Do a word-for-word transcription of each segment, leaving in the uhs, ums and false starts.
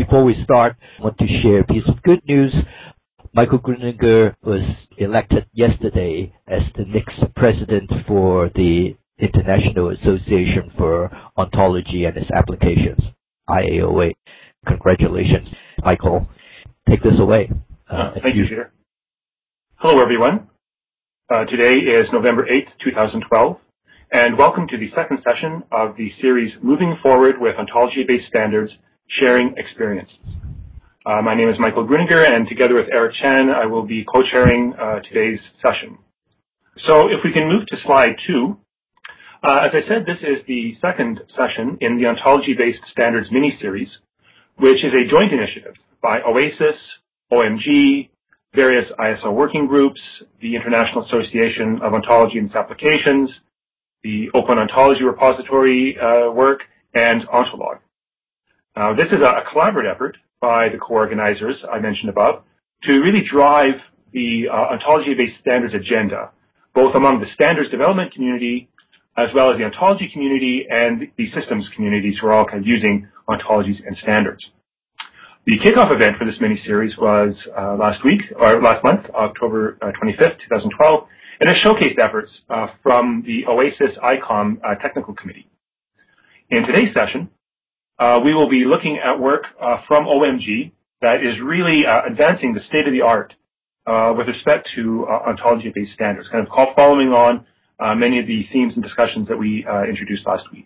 Before we start, I want to share a piece of good news. Michael Gruninger was elected yesterday as the next president for the International Association for Ontology and its Applications, I A O A. Congratulations, Michael. Take this away. Uh, thank you, Peter. Hello, everyone. Uh, today is November eighth, twenty twelve, and welcome to the second session of the series Moving Forward with Ontology-Based Standards, Sharing Experiences. Uh, my name is Michael Gruninger, and together with Eric Chan, I will be co-chairing uh, today's session. So if we can move to slide two. Uh, as I said, this is the second session in the Ontology-Based Standards mini-series, which is a joint initiative by OASIS, O M G, various I S O working groups, the International Association of Ontology and its Applications, the Open Ontology Repository uh, work, and Ontolog. Uh, this is a, a collaborative effort by the co-organizers I mentioned above to really drive the uh, ontology-based standards agenda, both among the standards development community as well as the ontology community and the systems communities who are all kind of using ontologies and standards. The kickoff event for this mini-series was uh, last week, or last month, October uh, twenty-fifth, twenty twelve, and it showcased efforts uh, from the OASIS I COM uh, Technical Committee. In today's session, Uh, we will be looking at work uh, from O M G that is really uh, advancing the state-of-the-art uh, with respect to uh, ontology-based standards, kind of following on uh, many of the themes and discussions that we uh, introduced last week.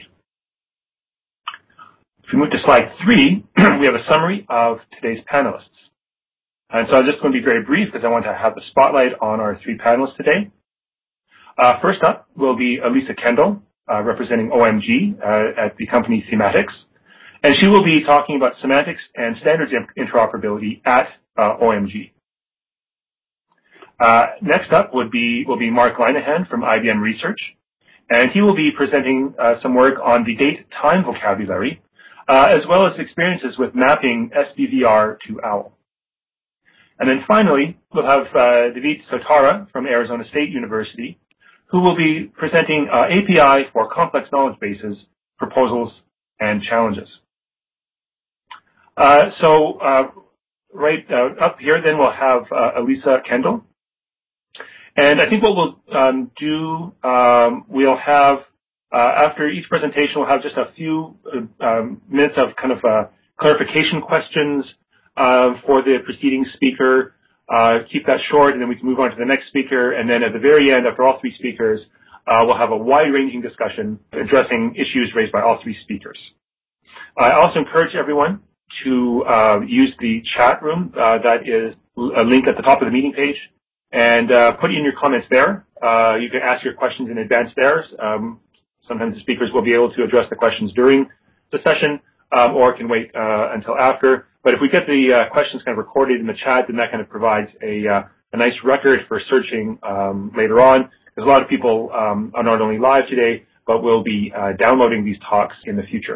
If we move to slide three, we have a summary of today's panelists. And so I'm just going to be very brief because I want to have the spotlight on our three panelists today. Uh, first up will be Elisa Kendall, uh, representing O M G uh, at the company Thematics. And she will be talking about semantics and standards interoperability at uh, O M G. Uh, next up would be will be Mark Linehan from I B M Research, and he will be presenting uh, some work on the date-time vocabulary, uh, as well as experiences with mapping S B V R to OWL. And then finally, we'll have uh, David Sotara from Arizona State University, who will be presenting uh, A P I for complex knowledge bases, proposals, and challenges. Uh, so, uh, right uh, up here, then we'll have uh, Elisa Kendall. And I think what we'll um, do, um, we'll have, uh, after each presentation, we'll have just a few uh, um, minutes of kind of uh, clarification questions uh, for the preceding speaker. Uh, keep that short, and then we can move on to the next speaker. And then at the very end, after all three speakers, uh, we'll have a wide-ranging discussion addressing issues raised by all three speakers. I also encourage everyone to uh, use the chat room uh, that is a link at the top of the meeting page, and uh, put in your comments there. Uh, you can ask your questions in advance there. Um, sometimes the speakers will be able to address the questions during the session, um, or can wait uh, until after. But if we get the uh, questions kind of recorded in the chat, then that kind of provides a, uh, a nice record for searching um, later on. Because a lot of people um, are not only live today, but will be uh, downloading these talks in the future.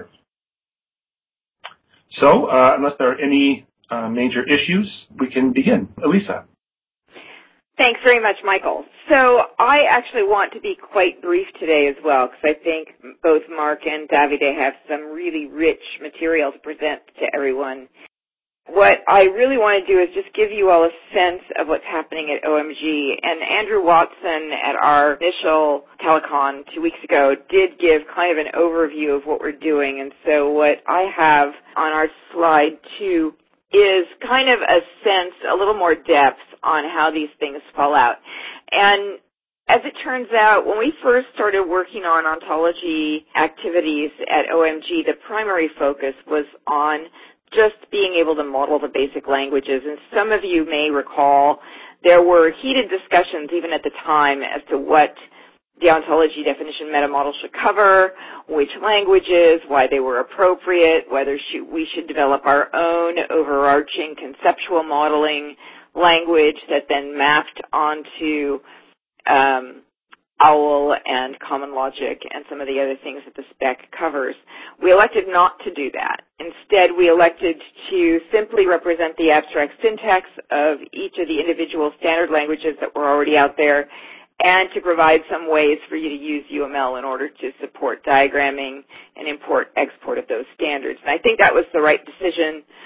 So, uh, unless there are any uh, major issues, we can begin. Elisa. Thanks very much, Michael. So I actually want to be quite brief today as well, because I think both Mark and Davide have some really rich material to present to everyone. What I really want to do is just give you all a sense of what's happening at O M G. And Andrew Watson at our initial telecon two weeks ago did give kind of an overview of what we're doing. And so what I have on our slide two is kind of a sense, a little more depth on how these things fall out. And as it turns out, when we first started working on ontology activities at O M G, the primary focus was on just being able to model the basic languages. And some of you may recall there were heated discussions even at the time as to what the ontology definition meta model should cover, which languages, why they were appropriate, whether we should develop our own overarching conceptual modeling language that then mapped onto um, OWL and Common Logic and some of the other things that the spec covers. We elected not to do that. Instead, we elected to simply represent the abstract syntax of each of the individual standard languages that were already out there, and to provide some ways for you to use U M L in order to support diagramming and import-export of those standards. And I think that was the right decision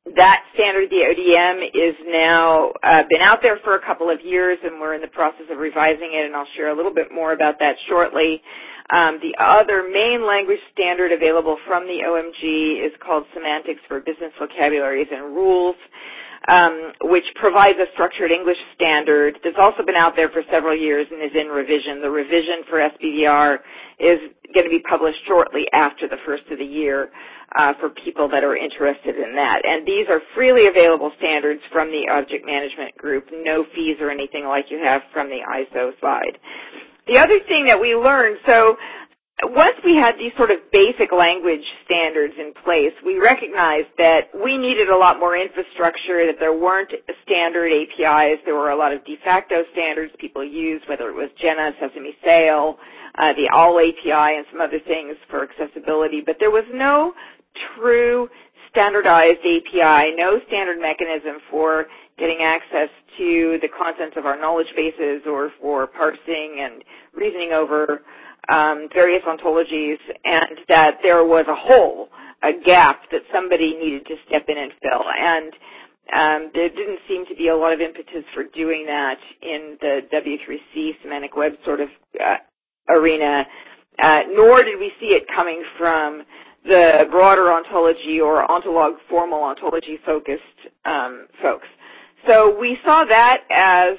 that standard, the O D M, is now uh, been out there for a couple of years, and we're in the process of revising it, and I'll share a little bit more about that shortly. Um, the other main language standard available from the O M G is called Semantics for Business Vocabularies and Rules, um, which provides a structured English standard that's also been out there for several years and is in revision. The revision for S B D R is going to be published shortly after the first of the year uh, for people that are interested in that. And these are freely available standards from the Object Management Group, no fees or anything like you have from the I S O side. The other thing that we learned, so once we had these sort of basic language standards in place, we recognized that we needed a lot more infrastructure, that there weren't standard A P Is. There were a lot of de facto standards people used, whether it was Jenna, Sesame Sail, uh, the O W L A P I, and some other things for accessibility. But there was no true standardized A P I, no standard mechanism for getting access to the contents of our knowledge bases or for parsing and reasoning over Um, various ontologies, and that there was a hole, a gap that somebody needed to step in and fill. And um, there didn't seem to be a lot of impetus for doing that in the W three C semantic web sort of uh, arena, uh, nor did we see it coming from the broader ontology or ontolog formal ontology-focused um, folks. So we saw that as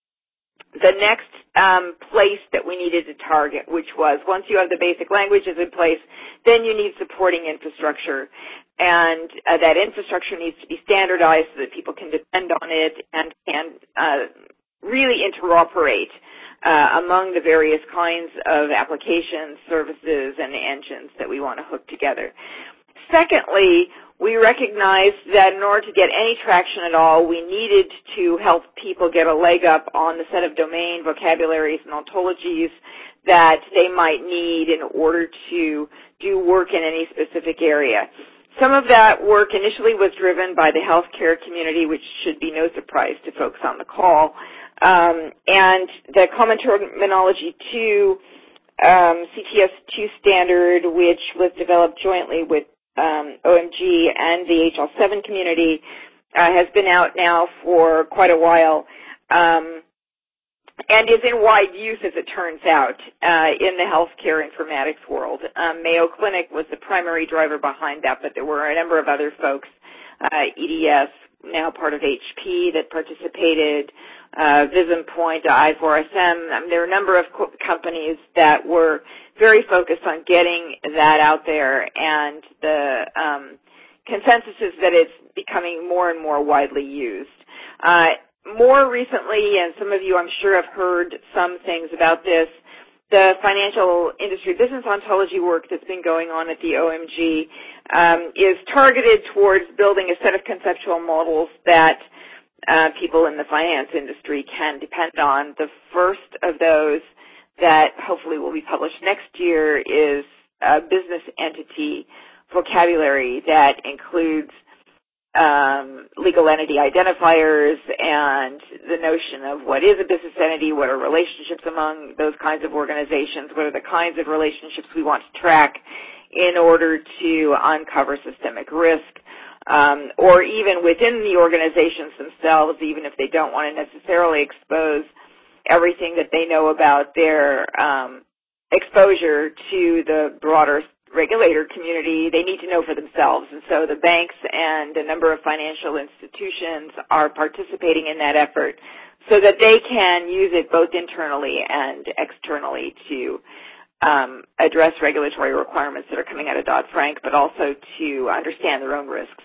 the next um, place that we needed to target, which was once you have the basic languages in place, then you need supporting infrastructure. And uh, that infrastructure needs to be standardized so that people can depend on it and can uh, really interoperate uh, among the various kinds of applications, services, and engines that we want to hook together. Secondly, we recognized that in order to get any traction at all, we needed to help people get a leg up on the set of domain vocabularies and ontologies that they might need in order to do work in any specific area. Some of that work initially was driven by the healthcare community, which should be no surprise to folks on the call. Um, and the Common Terminology two um, C T S two standard, which was developed jointly with Um, O M G and the H L seven community, uh, has been out now for quite a while um, and is in wide use, as it turns out, uh, in the healthcare informatics world. Um, Mayo Clinic was the primary driver behind that, but there were a number of other folks, uh, E D S, now part of H P, that participated, uh, VismPoint, I four S M. I mean, there are a number of co- companies that were very focused on getting that out there, and the um, consensus is that it's becoming more and more widely used. Uh, more recently, and some of you I'm sure have heard some things about this, the financial industry business ontology work that's been going on at the O M G um, is targeted towards building a set of conceptual models that uh, people in the finance industry can depend on. The first of those that hopefully will be published next year is a business entity vocabulary that includes um, legal entity identifiers and the notion of what is a business entity, what are relationships among those kinds of organizations, what are the kinds of relationships we want to track in order to uncover systemic risk, um, or even within the organizations themselves, even if they don't want to necessarily expose everything that they know about their um, exposure to the broader regulator community, they need to know for themselves. And so the banks and a number of financial institutions are participating in that effort so that they can use it both internally and externally to um, address regulatory requirements that are coming out of Dodd-Frank, but also to understand their own risks.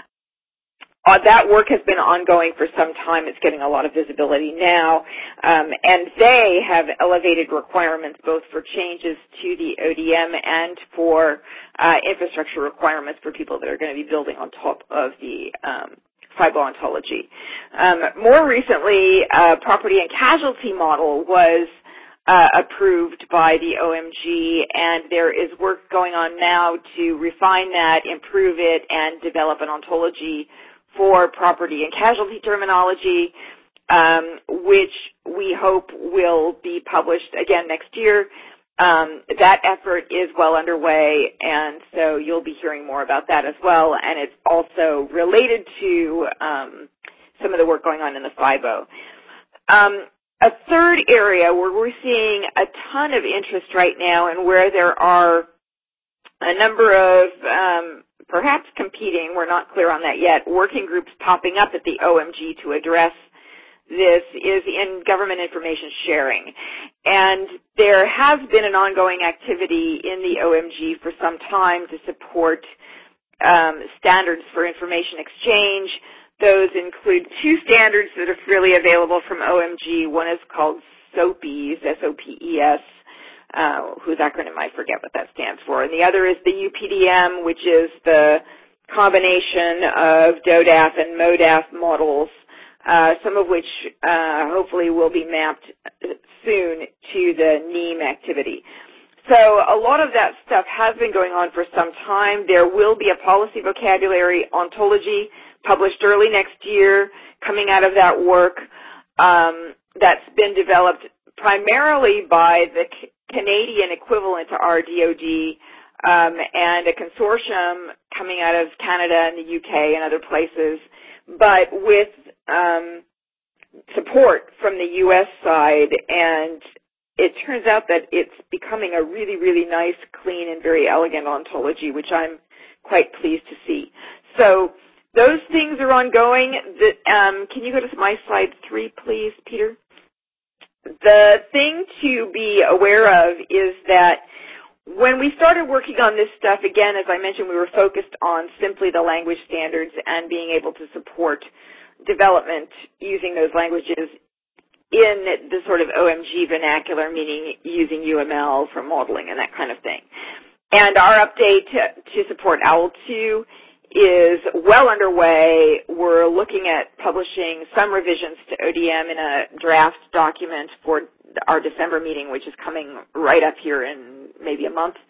Uh, that work has been ongoing for some time. It's getting a lot of visibility now. Um, and they have elevated requirements both for changes to the O D M and for uh, infrastructure requirements for people that are going to be building on top of the um, FIBO ontology. Um, more recently, a property and casualty model was uh, approved by the O M G, and there is work going on now to refine that, improve it, and develop an ontology for property and casualty terminology, um, which we hope will be published again next year. Um, that effort is well underway, and so you'll be hearing more about that as well. And it's also related to um, some of the work going on in the five oh. Um, a third area where we're seeing a ton of interest right now and where there are a number of um, perhaps competing, we're not clear on that yet, working groups popping up at the O M G to address this is in government information sharing. And there has been an ongoing activity in the O M G for some time to support um, standards for information exchange. Those include two standards that are freely available from O M G. One is called SOPES, S O P E S, uh, whose acronym I forget what that stands for. And the other is the U P D M, which is the combination of D O D A F and MODAF models, Uh, some of which uh, hopefully will be mapped soon to the N E A M activity. So a lot of that stuff has been going on for some time. There will be a policy vocabulary ontology published early next year coming out of that work um, that's been developed primarily by the C- Canadian equivalent to R D O D um, and a consortium coming out of Canada and the U K and other places, but with um, support from the U S side, and it turns out that it's becoming a really, really nice, clean, and very elegant ontology, which I'm quite pleased to see. So those things are ongoing. The, um, can you go to my slide three, please, Peter? The thing to be aware of is that when we started working on this stuff, again, as I mentioned, we were focused on simply the language standards and being able to support development using those languages in the sort of O M G vernacular, meaning using U M L for modeling and that kind of thing. And our update to, to support OWL two is well underway. We're looking at publishing some revisions to O D M in a draft document for our December meeting, which is coming right up here in maybe a month,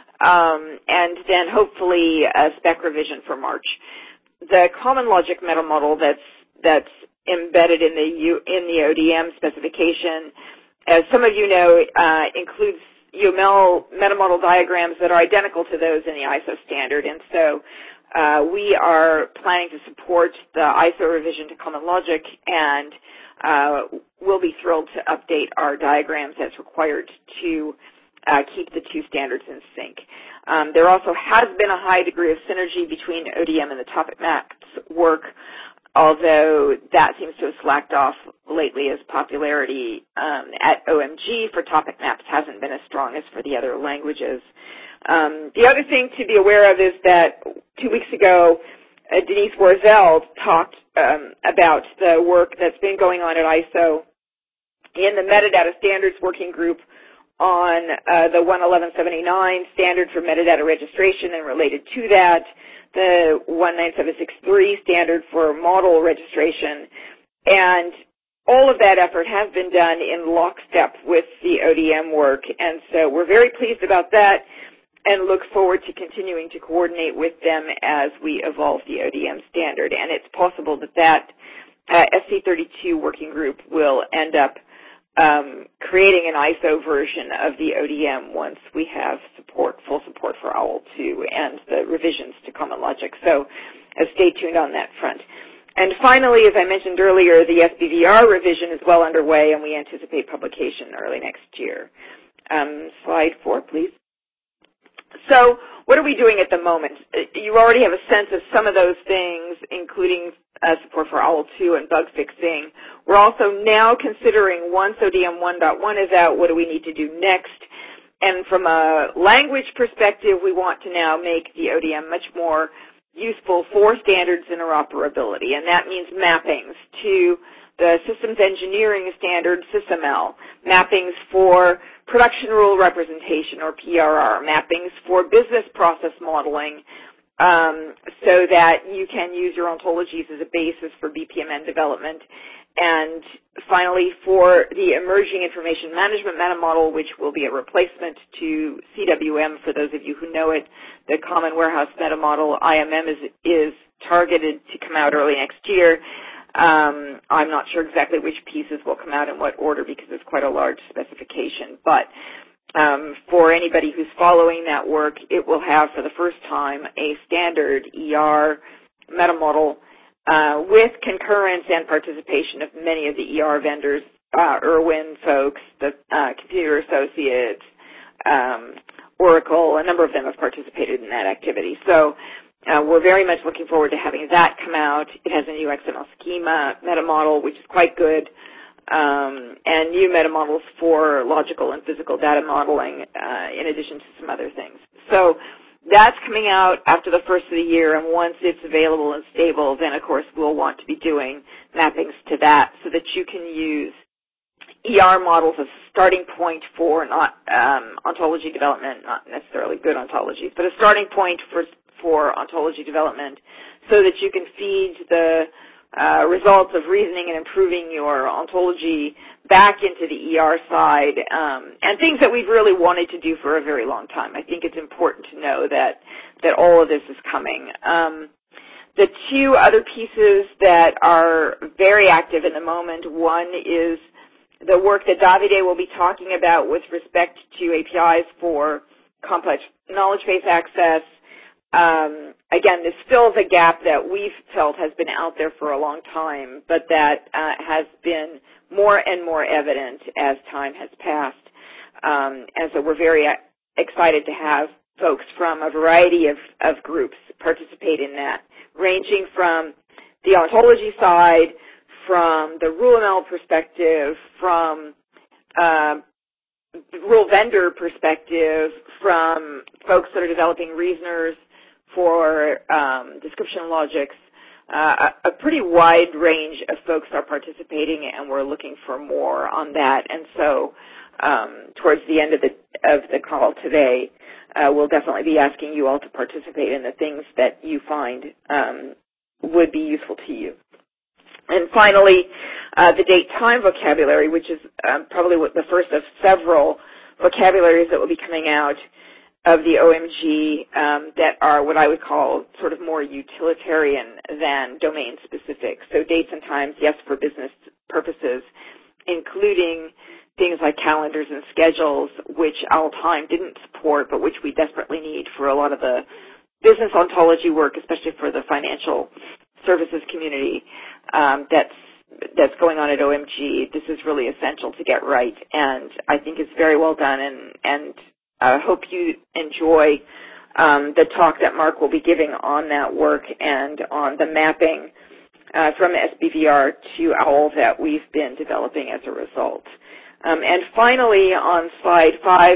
um, and then hopefully a spec revision for March. The common logic meta model that's that's embedded in the U, in the O D M specification, as some of you know, uh, includes U M L meta model diagrams that are identical to those in the I S O standard, and so uh, we are planning to support the I S O revision to common logic, and uh, we'll be thrilled to update our diagrams as required to uh, keep the two standards in sync. Um, there also has been a high degree of synergy between O D M and the topic maps work, although that seems to have slacked off lately as popularity um, at O M G for topic maps hasn't been as strong as for the other languages. Um, the other thing to be aware of is that two weeks ago, uh, Denise Warzel talked um, about the work that's been going on at I S O in the metadata standards working group on uh, the one eleven seventy-nine standard for metadata registration and related to that, the one nine seven six three standard for model registration, and all of that effort has been done in lockstep with the O D M work, and so we're very pleased about that and look forward to continuing to coordinate with them as we evolve the O D M standard. And it's possible that that uh, S C thirty-two working group will end up um, creating an I S O version of the O D M once we have support, full support for OWL two and the revisions to common logic. So uh, stay tuned on that front. And finally, as I mentioned earlier, the S B V R revision is well underway, and we anticipate publication early next year. Um, slide four, please. So what are we doing at the moment? You already have a sense of some of those things, including uh, support for OWL two and bug fixing. We're also now considering once O D M one point one is out, what do we need to do next? And from a language perspective, we want to now make the O D M much more useful for standards interoperability, and that means mappings to the systems engineering standard SysML, mappings for production rule representation or P R R, mappings for business process modeling, um, so that you can use your ontologies as a basis for B P M N development. And finally, for the emerging information management meta model, which will be a replacement to C W M for those of you who know it, the Common Warehouse Meta Model, I M M, is, is targeted to come out early next year. Um, I'm not sure exactly which pieces will come out in what order because it's quite a large specification. But um, for anybody who's following that work, it will have for the first time a standard E R meta model uh, with concurrence and participation of many of the E R vendors, uh, Irwin folks, the uh, Computer Associates, um, Oracle. A number of them have participated in that activity. So uh, we're very much looking forward to having that come out. It has a new X M L schema meta model, which is quite good. Um, and new meta models for logical and physical data modeling, uh, in addition to some other things. So that's coming out after the first of the year, and once it's available and stable, then of course we'll want to be doing mappings to that so that you can use E R models as a starting point for not um, ontology development, not necessarily good ontologies, but a starting point for for ontology development, so that you can feed the Uh, results of reasoning and improving your ontology back into the E R side, um, and things that we've really wanted to do for a very long time. I think it's important to know that that all of this is coming. Um, the two other pieces that are very active in the moment, one is the work that Davide will be talking about with respect to A P Is for complex knowledge base access. Um, again, this fills a gap that we've felt has been out there for a long time, but that uh, has been more and more evident as time has passed. Um, and so we're very excited to have folks from a variety of, of groups participate in that, ranging from the ontology side, from the RuleML perspective, from uh, rule vendor perspective, from folks that are developing reasoners for um, description logics. Uh, a, a pretty wide range of folks are participating, and we're looking for more on that. And so um, towards the end of the of the call today, uh, we'll definitely be asking you all to participate in the things that you find um, would be useful to you. And finally, uh, the date-time vocabulary, which is um, probably the first of several vocabularies that will be coming out of the O M G um, that are what I would call sort of more utilitarian than domain-specific. So dates and times, yes, for business purposes, including things like calendars and schedules, which OWL Time didn't support, but which we desperately need for a lot of the business ontology work, especially for the financial services community um, that's that's going on at O M G. This is really essential to get right, and I think it's very well done, and and I uh, hope you enjoy um, the talk that Mark will be giving on that work and on the mapping uh, from S B V R to OWL that we've been developing as a result. Um, and finally, on slide five,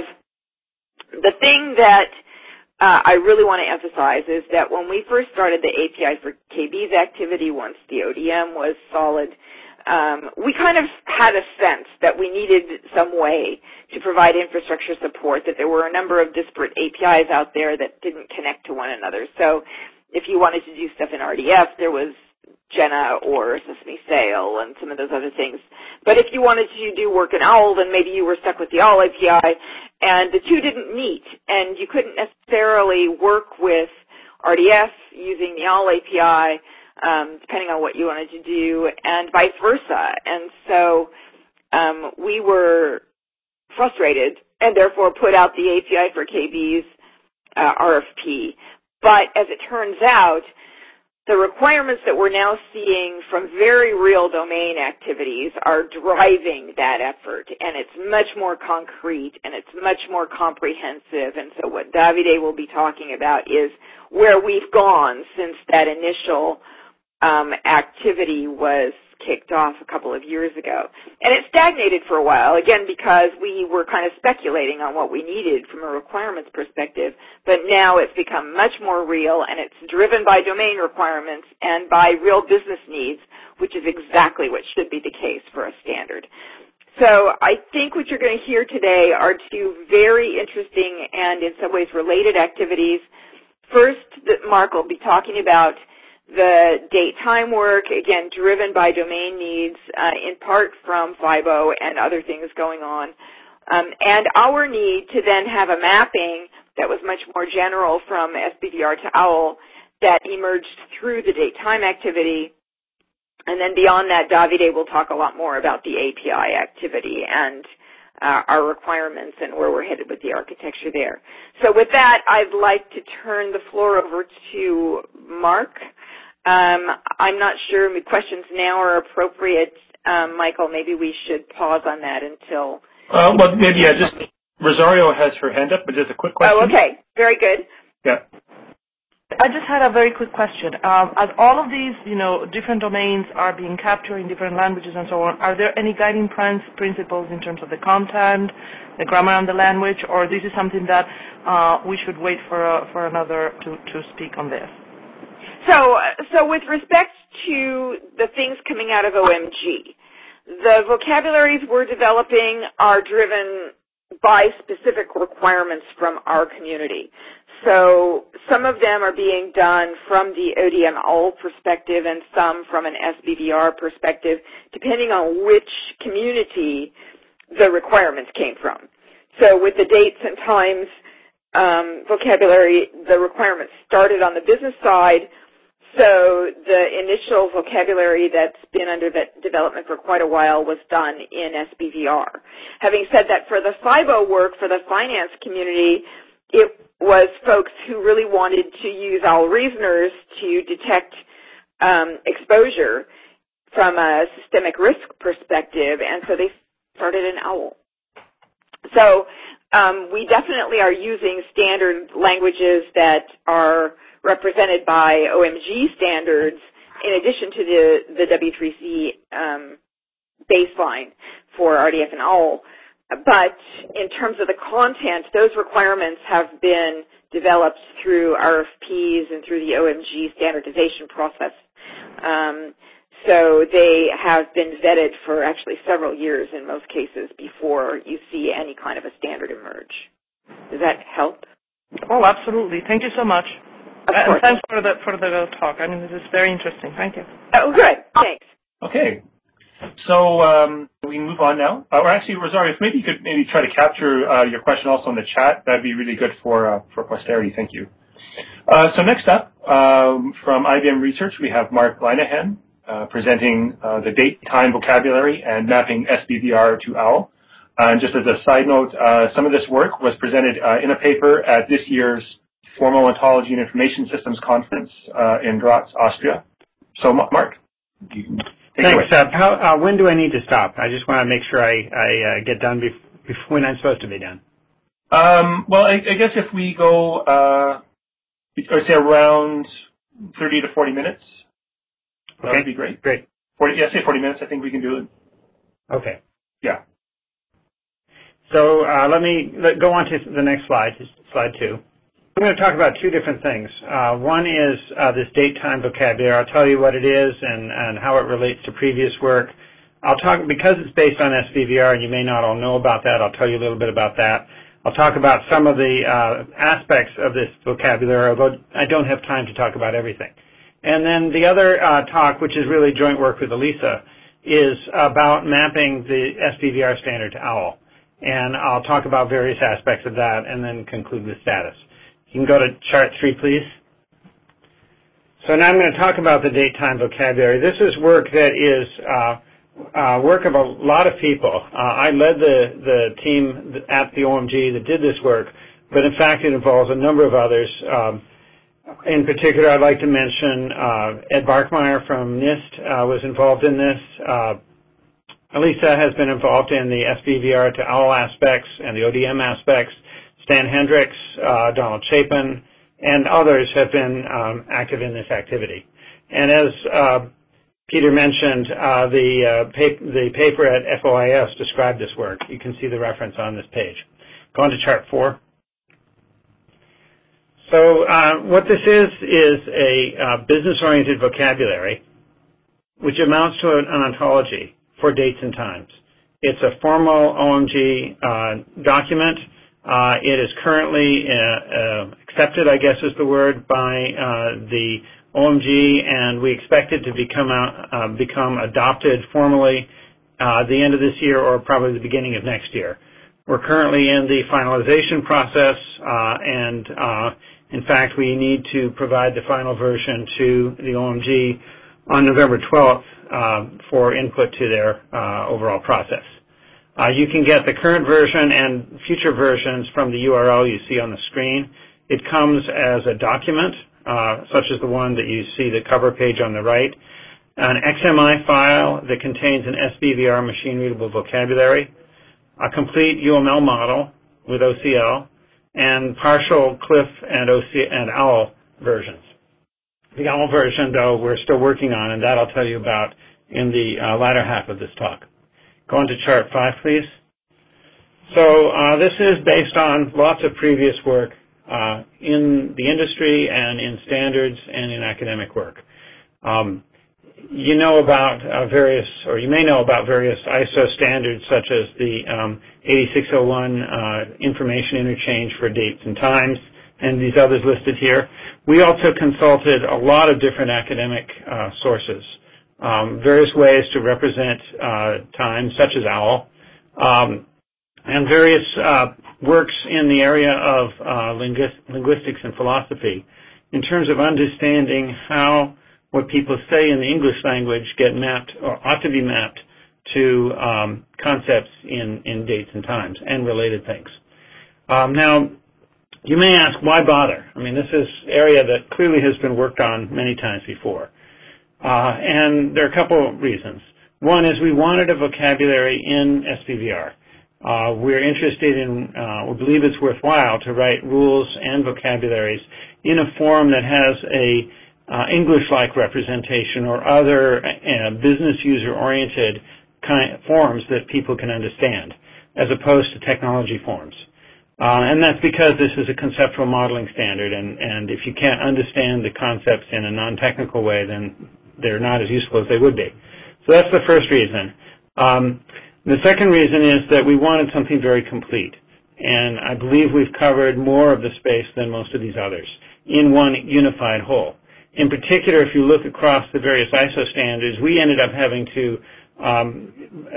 the thing that uh, I really want to emphasize is that when we first started the A P I for K B's activity, once the O D M was solid, Um, we kind of had a sense that we needed some way to provide infrastructure support, that there were a number of disparate A P Is out there that didn't connect to one another. So if you wanted to do stuff in R D F, there was Jenna or Sesame Sail and some of those other things. But if you wanted to do work in OWL, then maybe you were stuck with the OWL A P I, and the two didn't meet, and you couldn't necessarily work with R D F using the OWL A P I, Um, depending on what you wanted to do, and vice versa. And so um, we were frustrated and therefore put out the A P I for K B's uh, R F P. But as it turns out, the requirements that we're now seeing from very real domain activities are driving that effort, and it's much more concrete and it's much more comprehensive. And so what Davide will be talking about is where we've gone since that initial Um, activity was kicked off a couple of years ago. And it stagnated for a while, again, because we were kind of speculating on what we needed from a requirements perspective, but now it's become much more real, and it's driven by domain requirements and by real business needs, which is exactly what should be the case for a standard. So I think what you're going to hear today are two very interesting and in some ways related activities. First, that Mark will be talking about the date-time work, again, driven by domain needs, uh, in part from FIBO and other things going on, um, and our need to then have a mapping that was much more general from S B V R to OWL that emerged through the date-time activity. And then beyond that, Davide will talk a lot more about the A P I activity and uh, our requirements and where we're headed with the architecture there. So with that, I'd like to turn the floor over to Mark. Um, I'm not sure if questions now are appropriate. Um, Michael, maybe we should pause on that until... Uh, well, maybe, yeah, just Rosario has her hand up, but just a quick question. Oh, okay. Very good. Yeah. I just had a very quick question. Um, as all of these, you know, different domains are being captured in different languages and so on, are there any guiding principles in terms of the content, the grammar and the language, or this is something that uh, we should wait for uh, for another to, to speak on this? So, so with respect to the things coming out of O M G, the vocabularies we're developing are driven by specific requirements from our community. So some of them are being done from the O D M O L perspective and some from an S B V R perspective, depending on which community the requirements came from. So with the dates and times um, vocabulary, the requirements started on the business side. So the initial vocabulary that's been under development for quite a while was done in S B V R. Having said that, for the FIBO work, for the finance community, it was folks who really wanted to use OWL reasoners to detect um, exposure from a systemic risk perspective, and so they started in OWL. So um, we definitely are using standard languages that are represented by O M G standards in addition to the, the W three C um, baseline for R D F and OWL. But in terms of the content, those requirements have been developed through R F Ps and through the O M G standardization process. Um, so they have been vetted for actually several years in most cases before you see any kind of a standard emerge. Does that help? Oh, absolutely. Thank you so much. Of and course. thanks for the, for the talk. I mean, this is very interesting. Thank you. Oh, good. Thanks. Okay. So um, we move on now. Uh, or actually, Rosario, if maybe you could maybe try to capture uh, your question also in the chat. That'd be really good for uh, for posterity. Thank you. Uh, so next up, um, from I B M Research, we have Mark Linehan uh, presenting uh, the date, time vocabulary and mapping S B V R to OWL. Uh, and just as a side note, uh, some of this work was presented uh, in a paper at this year's Formal Ontology and Information Systems Conference uh, in Graz, Austria. So, Mark, you can take Thanks, it away. Seb. How, uh, when do I need to stop? I just want to make sure I, I uh, get done bef- bef- when I'm supposed to be done. Um, well, I, I guess if we go, uh, I'd say around thirty to forty minutes, that Okay. would be great. Great. forty, yeah, say forty minutes. I think we can do it. Okay. Yeah. So uh, let me let, go on to the next slide, slide two. I'm going to talk about two different things. Uh, one is uh, this date-time vocabulary. I'll tell you what it is and, and how it relates to previous work. I'll talk, because it's based on S B V R, and you may not all know about that, I'll tell you a little bit about that. I'll talk about some of the uh, aspects of this vocabulary, although I don't have time to talk about everything. And then the other uh, talk, which is really joint work with Elisa, is about mapping the S B V R standard to OWL. And I'll talk about various aspects of that and then conclude with status. You can go to chart three, please. So now I'm going to talk about the date-time vocabulary. This is work that is uh, uh, work of a lot of people. Uh, I led the, the team at the O M G that did this work, but in fact it involves a number of others. Um, in particular, I'd like to mention uh, Ed Barkmeyer from NIST uh, was involved in this. Uh, Elisa has been involved in the S B V R to OWL aspects and the O D M aspects. Stan Hendricks, uh, Donald Chapin, and others have been um, active in this activity. And as uh, Peter mentioned, uh, the, uh, pap- the paper at F O I S described this work. You can see the reference on this page. Go on to chart four. So uh, what this is is a uh, business-oriented vocabulary, which amounts to an, an ontology for dates and times. It's a formal O M G uh, document. Uh, it is currently uh, uh, accepted, I guess is the word, by uh, the O M G, and we expect it to become out, uh, become adopted formally uh, at the end of this year or probably the beginning of next year. We're currently in the finalization process, uh, and uh, in fact, we need to provide the final version to the O M G on November twelfth uh, for input to their uh, overall process. Uh, you can get the current version and future versions from the U R L you see on the screen. It comes as a document, uh, such as the one that you see the cover page on the right, an X M I file that contains an S B V R machine-readable vocabulary, a complete U M L model with O C L, and partial C L I F and O C and OWL versions. The OWL version, though, we're still working on, and that I'll tell you about in the uh, latter half of this talk. Go on to chart five, please. So uh, this is based on lots of previous work uh, in the industry and in standards and in academic work. Um, you know about uh, various, or you may know about various I S O standards such as the um, eighty-six oh one uh, information interchange for dates and times, and these others listed here. We also consulted a lot of different academic uh, sources. Um, various ways to represent uh, time, such as OWL, um, and various uh, works in the area of uh, linguist, linguistics and philosophy in terms of understanding how what people say in the English language get mapped or ought to be mapped to um, concepts in, in dates and times and related things. Um, now, you may ask, why bother? I mean, this is an area that clearly has been worked on many times before. Uh, and there are a couple of reasons. One is we wanted a vocabulary in S B V R. Uh, we're interested in, uh, we believe it's worthwhile to write rules and vocabularies in a form that has a uh, English-like representation or other uh, business user-oriented kind of forms that people can understand, as opposed to technology forms. Uh, and that's because this is a conceptual modeling standard, and, and if you can't understand the concepts in a non-technical way, then they're not as useful as they would be. So that's the first reason. Um, the second reason is that we wanted something very complete, and I believe we've covered more of the space than most of these others in one unified whole. In particular, if you look across the various I S O standards, we ended up having to um,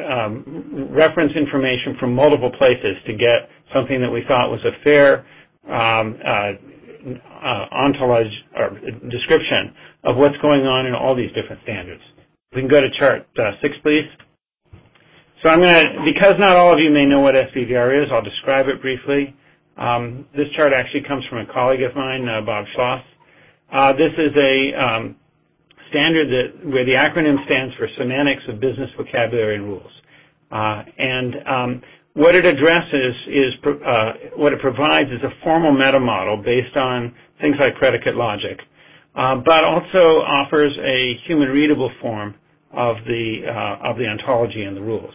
um, reference information from multiple places to get something that we thought was a fair um, uh, uh, ontology or description of what's going on in all these different standards. We can go to chart uh, six, please. So I'm going to, because not all of you may know what S B V R is, I'll describe it briefly. Um, this chart actually comes from a colleague of mine, uh, Bob Schloss. Uh, this is a um, standard that where the acronym stands for Semantics of Business Vocabulary and Rules. Uh, and um, what it addresses is, uh, what it provides is a formal meta model based on things like predicate logic, uh, but also offers a human readable form of the, uh, of the ontology and the rules.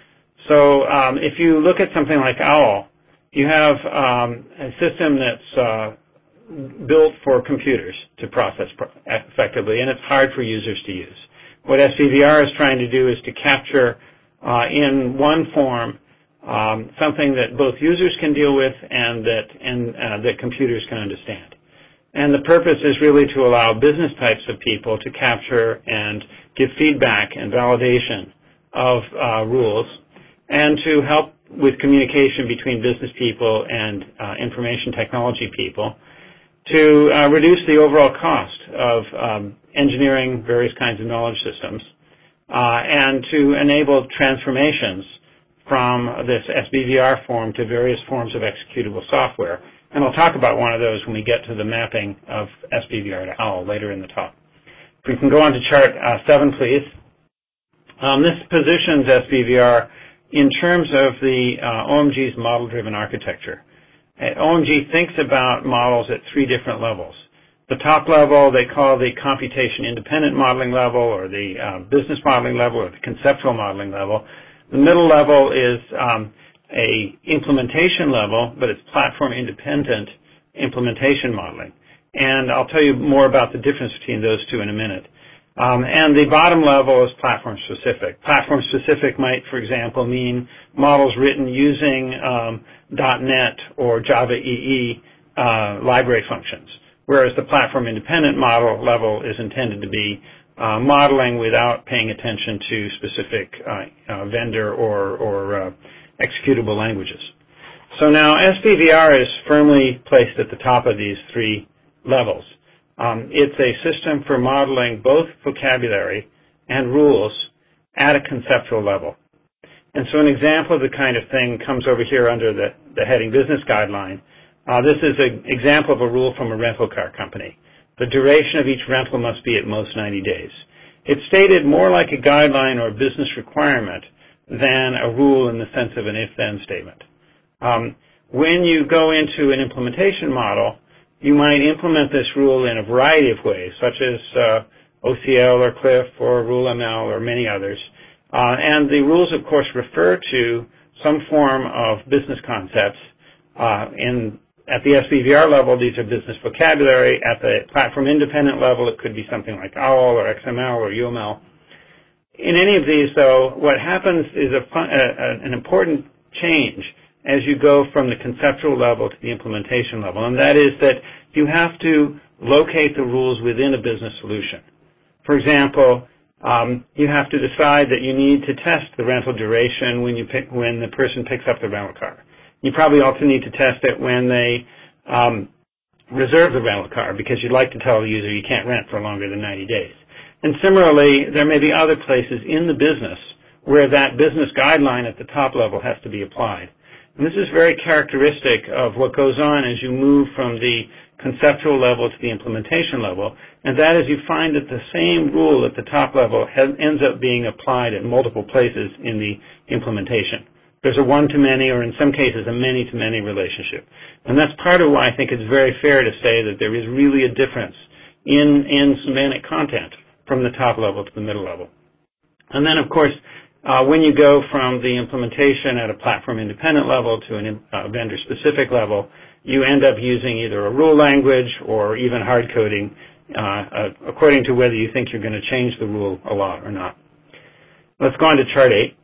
So um, if you look at something like OWL, you have um, a system that's uh, built for computers to process effectively, and it's hard for users to use. What S B V R is trying to do is to capture uh, in one form um, something that both users can deal with and that and uh, that computers can understand. And the purpose is really to allow business types of people to capture and give feedback and validation of uh, rules, and to help with communication between business people and uh, information technology people, to uh, reduce the overall cost of um, engineering various kinds of knowledge systems, uh, and to enable transformations from this S B V R form to various forms of executable software. And I'll talk about one of those when we get to the mapping of S B V R to OWL later in the talk. If we can go on to chart uh, seven, please. Um, this positions S B V R in terms of the uh, O M G's model-driven architecture. O M G thinks about models at three different levels. The top level they call the computation-independent modeling level, or the uh, business modeling level, or the conceptual modeling level. The middle level is um, a implementation level, but it's platform-independent implementation modeling. And I'll tell you more about the difference between those two in a minute. Um, and the bottom level is platform-specific. Platform-specific might, for example, mean models written using um, .NET or Java E E uh, library functions, whereas the platform-independent model level is intended to be uh, modeling without paying attention to specific uh, uh, vendor or, or uh, executable languages. So now S B V R is firmly placed at the top of these three levels. Um, it's a system for modeling both vocabulary and rules at a conceptual level. And so an example of the kind of thing comes over here under the, the heading Business Guideline. Uh, this is an example of a rule from a rental car company. The duration of each rental must be at most ninety days. It's stated more like a guideline or a business requirement than a rule in the sense of an if-then statement. Um, when you go into an implementation model, you might implement this rule in a variety of ways, such as uh, O C L or CLIF or Rule M L or many others. Uh, and the rules, of course, refer to some form of business concepts. Uh, in, at the S B V R level, these are business vocabulary. At the platform-independent level, it could be something like O W L or X M L or U M L. In any of these, though, what happens is a fun, a, an important change as you go from the conceptual level to the implementation level, and that is that you have to locate the rules within a business solution. For example, um, you have to decide that you need to test the rental duration when you pick, when the person picks up the rental car. You probably also need to test it when they um, reserve the rental car, because you'd like to tell the user you can't rent for longer than ninety days. And similarly, there may be other places in the business where that business guideline at the top level has to be applied. And this is very characteristic of what goes on as you move from the conceptual level to the implementation level, and that is you find that the same rule at the top level has, ends up being applied at multiple places in the implementation. There's a one-to-many, or in some cases a many-to-many relationship. And that's part of why I think it's very fair to say that there is really a difference in, in semantic content from the top level to the middle level. And then, of course, Uh, when you go from the implementation at a platform-independent level to a uh, vendor-specific level, you end up using either a rule language or even hard coding uh, uh, according to whether you think you're going to change the rule a lot or not. Let's go on to chart eight.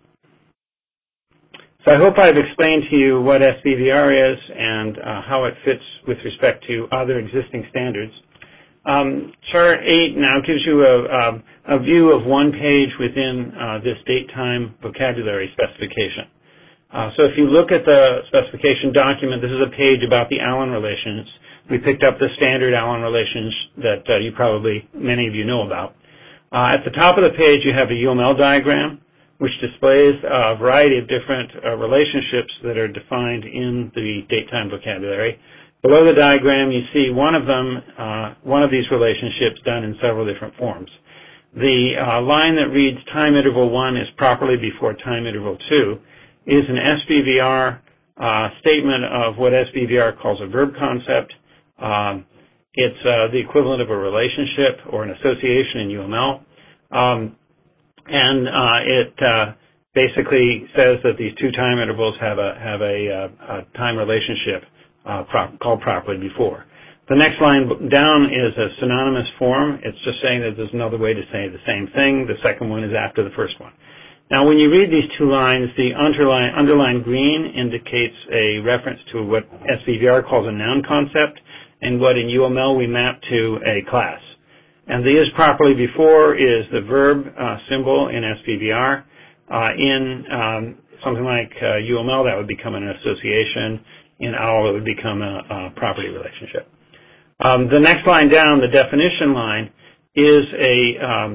So I hope I've explained to you what S B V R is and uh, how it fits with respect to other existing standards. Um, chart eight now gives you a, a, a view of one page within uh, this date-time vocabulary specification. Uh, so if you look at the specification document, this is a page about the Allen relations. We picked up the standard Allen relations that uh, you probably, many of you know about. Uh, at the top of the page, you have a U M L diagram, which displays a variety of different uh, relationships that are defined in the date-time vocabulary. Below the diagram, you see one of them, uh, one of these relationships done in several different forms. The uh, line that reads time interval one is properly before time interval two is an S B V R uh, statement of what S B V R calls a verb concept. Um, it's uh, the equivalent of a relationship or an association in U M L. Um, and uh, it uh, basically says that these two time intervals have a, have a, uh, a time relationship Uh, prop, called properly before. The next line down is a synonymous form. It's just saying that there's another way to say the same thing. The second one is after the first one. Now, when you read these two lines, the underline, underlined green indicates a reference to what S B V R calls a noun concept, and what in U M L we map to a class. And the is properly before is the verb uh, symbol in S B V R. Uh, in um, something like uh, U M L, that would become an association. In O W L, it would become a, a property relationship. Um, the next line down, the definition line, is a, um,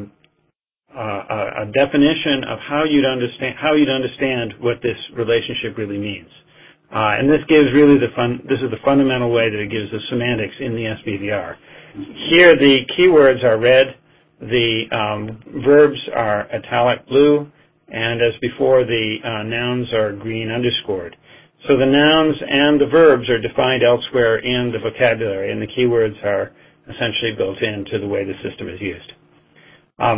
a, a definition of how you'd understand how you'd understand what this relationship really means. Uh, and this gives really the fun. This is the fundamental way that it gives the semantics in the S B V R. Here, the keywords are red, the um, verbs are italic blue, and as before, the uh, nouns are green underscored. So the nouns and the verbs are defined elsewhere in the vocabulary, and the keywords are essentially built into the way the system is used. Um,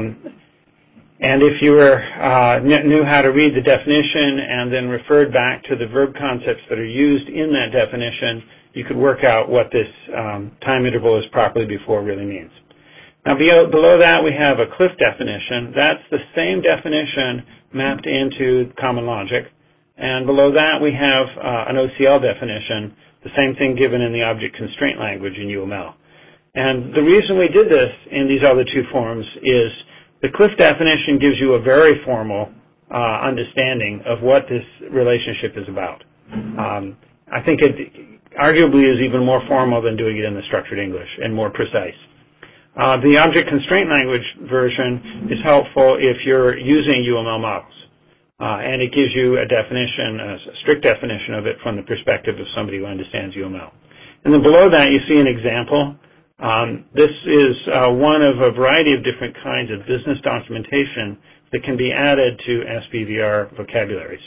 and if you were, uh, knew how to read the definition and then referred back to the verb concepts that are used in that definition, you could work out what this um, time interval is properly before really means. Now below that we have a CLIF definition. That's the same definition mapped into common logic. And below that, we have uh, an O C L definition, the same thing given in the object constraint language in U M L. And the reason we did this in these other two forms is the CLIF definition gives you a very formal uh, understanding of what this relationship is about. Um, I think it arguably is even more formal than doing it in the structured English and more precise. Uh, the object constraint language version is helpful if you're using U M L models. Uh, and it gives you a definition, a strict definition of it from the perspective of somebody who understands U M L. And then below that, you see an example. Um, this is uh, one of a variety of different kinds of business documentation that can be added to S P V R vocabularies.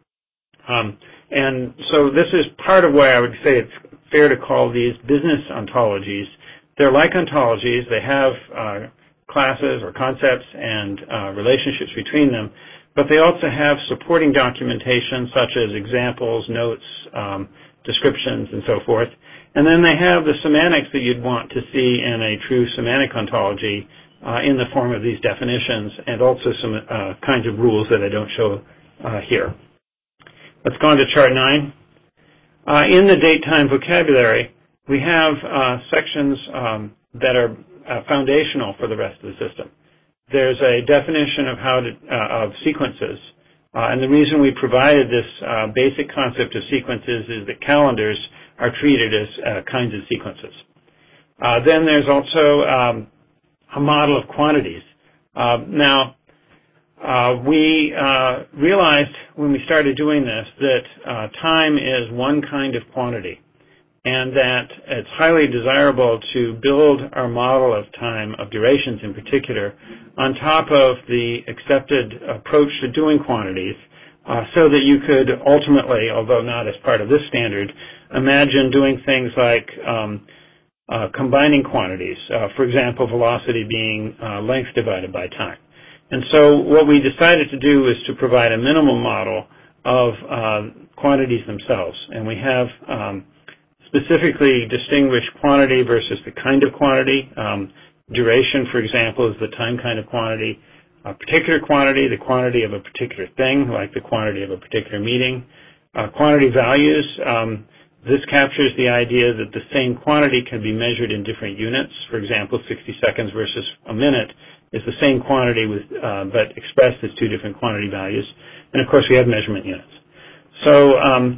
Um, and so this is part of why I would say it's fair to call these business ontologies. They're like ontologies. They have uh, classes or concepts and uh, relationships between them, but they also have supporting documentation such as examples, notes, um, descriptions, and so forth. And then they have the semantics that you'd want to see in a true semantic ontology uh, in the form of these definitions, and also some uh, kinds of rules that I don't show uh, here. Let's go on to chart nine. Uh, in the date-time vocabulary, we have uh, sections um, that are uh, foundational for the rest of the system. There's a definition of how to, uh, of sequences, uh, and the reason we provided this uh, basic concept of sequences is that calendars are treated as uh, kinds of sequences. Uh, then there's also um, a model of quantities. Uh, now, uh, we uh, realized when we started doing this that uh, time is one kind of quantity, and that it's highly desirable to build our model of time, of durations in particular, on top of the accepted approach to doing quantities, uh, so that you could ultimately, although not as part of this standard, imagine doing things like um, uh, combining quantities, uh, for example, velocity being uh, length divided by time. And so what we decided to do is to provide a minimal model of uh, quantities themselves. And we have um, specifically distinguished quantity versus the kind of quantity. Um, duration, for example, is the time kind of quantity. A particular quantity, the quantity of a particular thing, like the quantity of a particular meeting. Uh, quantity values, um, this captures the idea that the same quantity can be measured in different units. For example, sixty seconds versus a minute is the same quantity with, uh, but expressed as two different quantity values. And of course, we have measurement units. So um,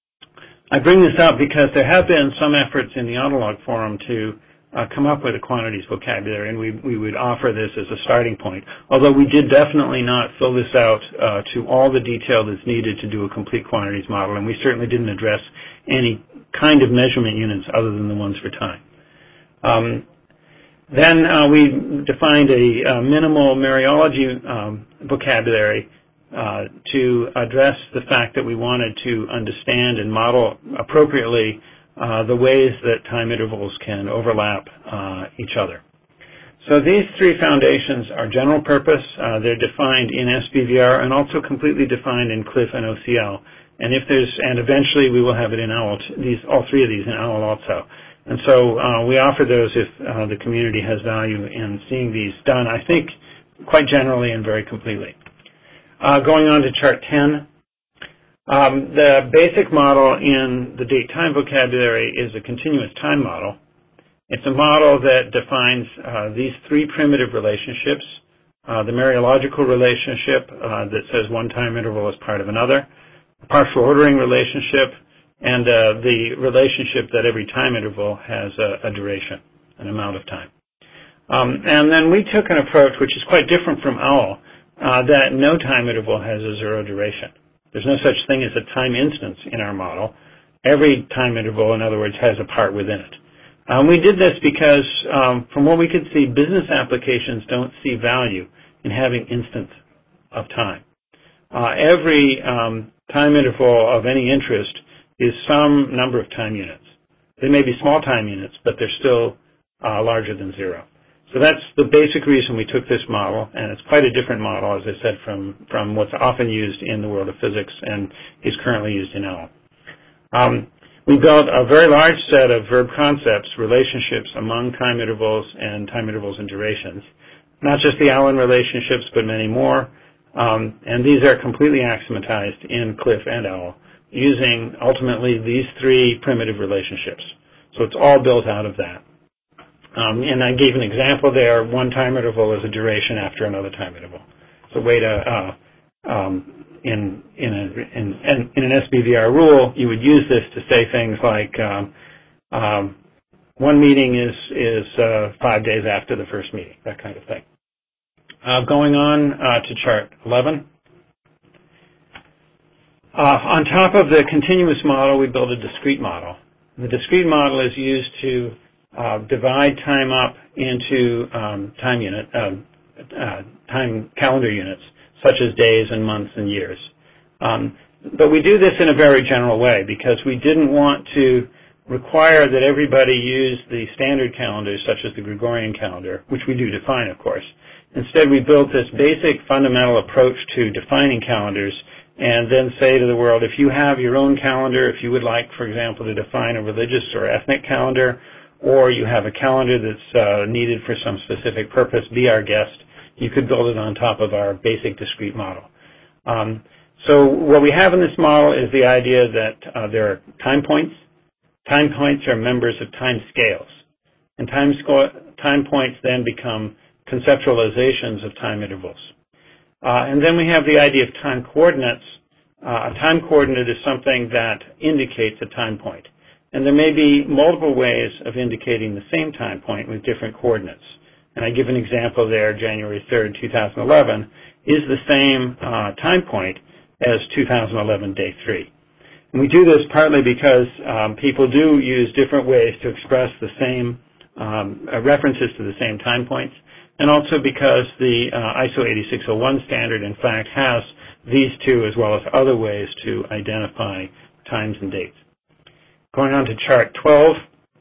I bring this up because there have been some efforts in the Autolog forum to uh, come up with a quantities vocabulary, and we, we would offer this as a starting point. Although we did definitely not fill this out uh, to all the detail that's needed to do a complete quantities model, and we certainly didn't address any kind of measurement units other than the ones for time. Um, then uh, we defined a, a minimal Mariology um, vocabulary uh, to address the fact that we wanted to understand and model appropriately uh, the ways that time intervals can overlap uh, each other. So these three foundations are general purpose. Uh, they're defined in S P V R and also completely defined in C L I F and O C L. And if there's, and eventually we will have it in OWL, these, all three of these in OWL also. And so uh, we offer those if uh, the community has value in seeing these done, I think, quite generally and very completely. Uh, going on to chart ten, um, the basic model in the date-time vocabulary is a continuous time model. It's a model that defines uh, these three primitive relationships, uh, the Mariological relationship uh, that says one time interval is part of another, a partial ordering relationship, and uh, the relationship that every time interval has a, a duration, an amount of time. Um, and then we took an approach which is quite different from OWL, uh, that no time interval has a zero duration. There's no such thing as a time instance in our model. Every time interval, in other words, has a part within it. Um, we did this because, um, from what we could see, business applications don't see value in having instants of time. Uh, every um, time interval of any interest is some number of time units. They may be small time units, but they're still uh, larger than zero. So that's the basic reason we took this model, and it's quite a different model, as I said, from, from what's often used in the world of physics and is currently used in OWL. Um, we built a very large set of verb concepts, relationships among time intervals and time intervals and durations. Not just the Allen relationships, but many more. Um, and these are completely axiomatized in C L I F and OWL, using ultimately these three primitive relationships. So it's all built out of that. Um, and I gave an example there. One time interval is a duration after another time interval. It's a way to, uh, um, in, in, a, in, in an S P V R rule, you would use this to say things like um, um, one meeting is, is uh, five days after the first meeting, that kind of thing. Uh, going on uh, to chart eleven. Uh, on top of the continuous model, we build a discrete model. The discrete model is used to uh, divide time up into um, time unit, uh, uh, time calendar units, such as days and months and years. Um, but we do this in a very general way because we didn't want to require that everybody use the standard calendars, such as the Gregorian calendar, which we do define, of course. Instead, we built this basic fundamental approach to defining calendars and then say to the world, if you have your own calendar, if you would like, for example, to define a religious or ethnic calendar, or you have a calendar that's uh, needed for some specific purpose, be our guest. You could build it on top of our basic discrete model. Um, so what we have in this model is the idea that uh, there are time points. Time points are members of time scales. And time, time points then become conceptualizations of time intervals. Uh, and then we have the idea of time coordinates. Uh, a time coordinate is something that indicates a time point. And there may be multiple ways of indicating the same time point with different coordinates. And I give an example there, January third, two thousand eleven, is the same uh, time point as two thousand eleven, day three. And we do this partly because um, people do use different ways to express the same um, uh, references to the same time points, and also because the uh, I S O eighty-six oh one standard, in fact, has these two as well as other ways to identify times and dates. Going on to chart twelve,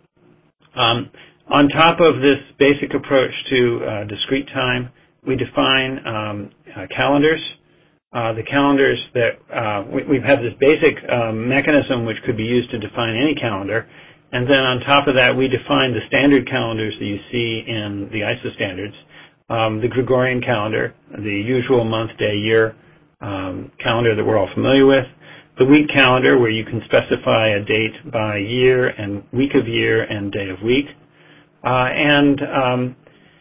um, on top of this basic approach to uh, discrete time, we define um, uh, calendars. Uh, the calendars that uh, we, we've had this basic um, mechanism which could be used to define any calendar, and then on top of that we define the standard calendars that you see in the I S O standards, um, the Gregorian calendar, the usual month, day, year um, calendar that we're all familiar with, the week calendar where you can specify a date by year and week of year and day of week, uh, and um,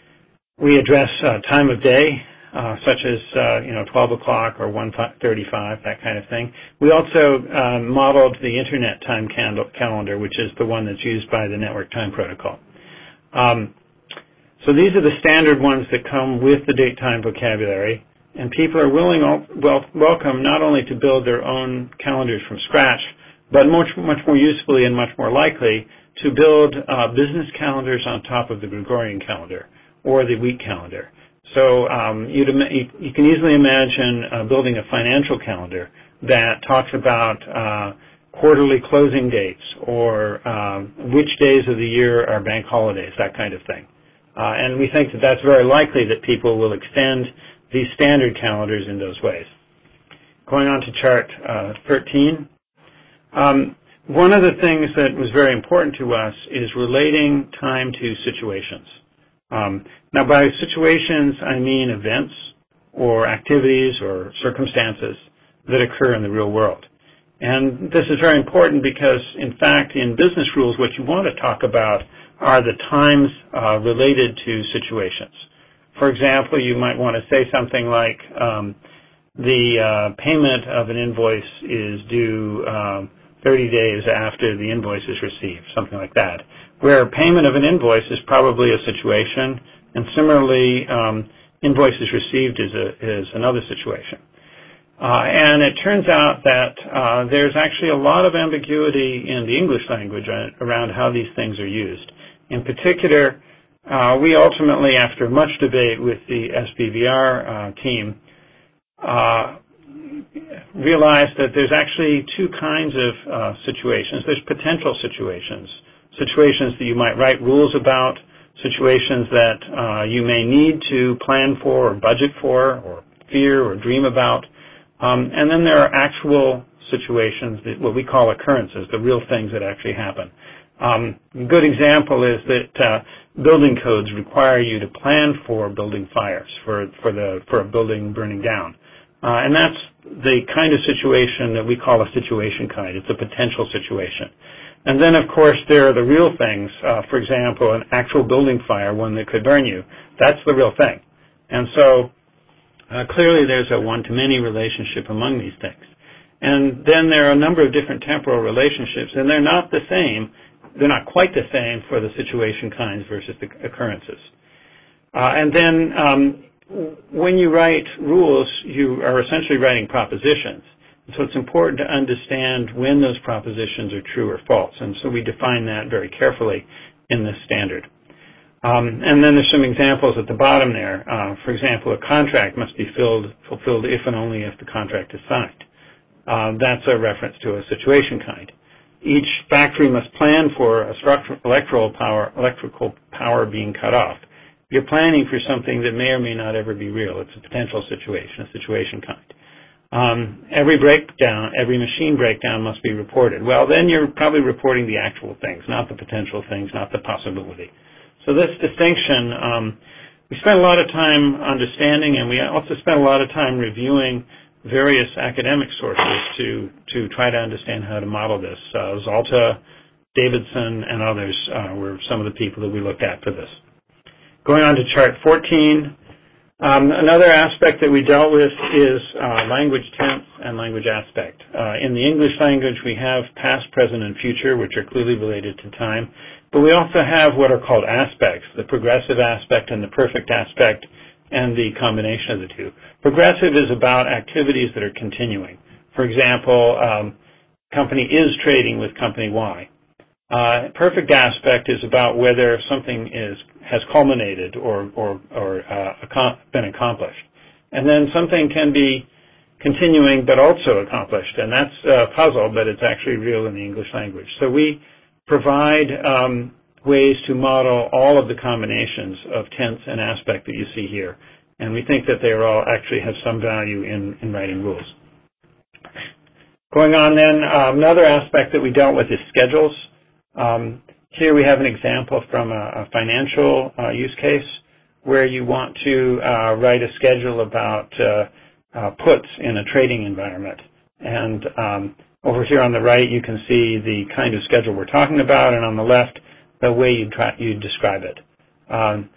we address uh, time of day, Uh, such as, uh, you know, twelve o'clock or one thirty-five, that kind of thing. We also uh, modeled the Internet time candle, calendar, which is the one that's used by the Network Time Protocol. Um, so these are the standard ones that come with the date time vocabulary, and people are willing, well, welcome not only to build their own calendars from scratch, but much, much more usefully and much more likely to build uh, business calendars on top of the Gregorian calendar or the week calendar. So um, you'd, you can easily imagine uh, building a financial calendar that talks about uh, quarterly closing dates or um, which days of the year are bank holidays, that kind of thing. Uh, and we think that that's very likely that people will extend these standard calendars in those ways. Going on to chart uh, thirteen. Um, one of the things that was very important to us is relating time to situations. Um, now, by situations, I mean events or activities or circumstances that occur in the real world. And this is very important because, in fact, in business rules, what you want to talk about are the times uh, related to situations. For example, you might want to say something like um, the uh, payment of an invoice is due um, thirty days after the invoice is received, something like that, where payment of an invoice is probably a situation, and similarly, um, invoices received is, a, is another situation. Uh, and it turns out that uh, there's actually a lot of ambiguity in the English language around how these things are used. In particular, uh, we ultimately, after much debate with the S B V R uh, team, uh, realized that there's actually two kinds of uh, situations. There's potential situations. Situations that you might write rules about, situations that uh, you may need to plan for or budget for or fear or dream about. Um, and then there are actual situations, that, what we call occurrences, the real things that actually happen. Um, a good example is that uh, building codes require you to plan for building fires, for, for, the, for a building burning down. Uh, and that's the kind of situation that we call a situation kind. It's a potential situation. And then, of course, there are the real things. Uh, for example, an actual building fire, one that could burn you. That's the real thing. And so uh, clearly there's a one-to-many relationship among these things. And then there are a number of different temporal relationships, and they're not the same. They're not quite the same for the situation kinds versus the occurrences. Uh, and then um, when you write rules, you are essentially writing propositions. So it's important to understand when those propositions are true or false, and so we define that very carefully in this standard. Um, and then there's some examples at the bottom there. Uh, for example, a contract must be filled, fulfilled if and only if the contract is signed. Uh, that's a reference to a situation kind. Each factory must plan for a structural electrical power, electrical power being cut off. You're planning for something that may or may not ever be real. It's a potential situation, a situation kind. Um, every breakdown, every machine breakdown must be reported. Well, then you're probably reporting the actual things, not the potential things, not the possibility. So this distinction, um, we spent a lot of time understanding, and we also spent a lot of time reviewing various academic sources to, to try to understand how to model this. Uh, Zalta, Davidson, and others uh, were some of the people that we looked at for this. Going on to chart fourteen, um, another aspect that we dealt with is uh, language tense and language aspect. Uh, in the English language, we have past, present, and future, which are clearly related to time. But we also have what are called aspects, the progressive aspect and the perfect aspect, and the combination of the two. Progressive is about activities that are continuing. For example, um, company is trading with company Y. Uh, perfect aspect is about whether something is has culminated or or, or uh, been accomplished. And then something can be continuing but also accomplished, and that's a puzzle, but it's actually real in the English language. So we provide um, ways to model all of the combinations of tense and aspect that you see here. And we think that they are all actually have some value in, in writing rules. Going on then, um, another aspect that we dealt with is schedules. Um, here we have an example from a, a financial uh, use case where you want to uh, write a schedule about uh, uh, puts in a trading environment. And um, over here on the right, you can see the kind of schedule we're talking about, and on the left, the way you try, you describe it. Um,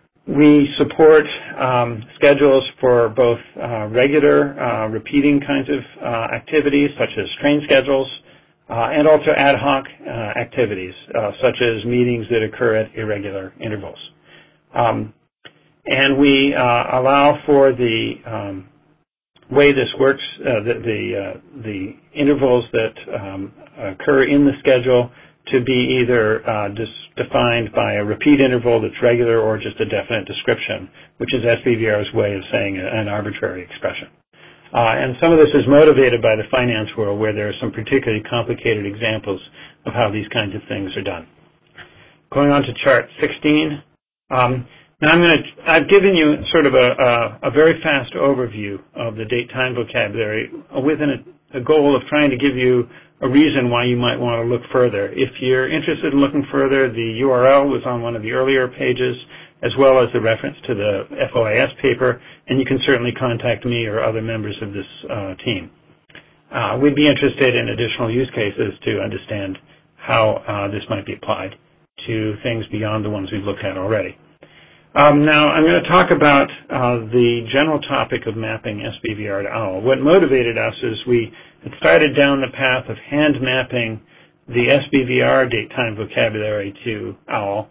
we support um, schedules for both uh, regular, uh, repeating kinds of uh, activities, such as train schedules, uh, and also ad hoc uh, activities, uh, such as meetings that occur at irregular intervals. Um, and we uh, allow for the um, way this works, uh, the the, uh, the intervals that um, occur in the schedule to be either uh, dis defined by a repeat interval that's regular or just a definite description, which is S B V R's way of saying an arbitrary expression. Uh, and some of this is motivated by the finance world, where there are some particularly complicated examples of how these kinds of things are done. Going on to chart sixteen. Um, Now I'm going to, I've given you sort of a, a, a very fast overview of the date-time vocabulary with an, a goal of trying to give you a reason why you might want to look further. If you're interested in looking further, the U R L was on one of the earlier pages, as well as the reference to the F O I S paper, and you can certainly contact me or other members of this uh, team. Uh, we'd be interested in additional use cases to understand how uh, this might be applied to things beyond the ones we've looked at already. Um, now, I'm going to talk about uh, the general topic of mapping S B V R to OWL. What motivated us is we had started down the path of hand mapping the S B V R date-time vocabulary to OWL,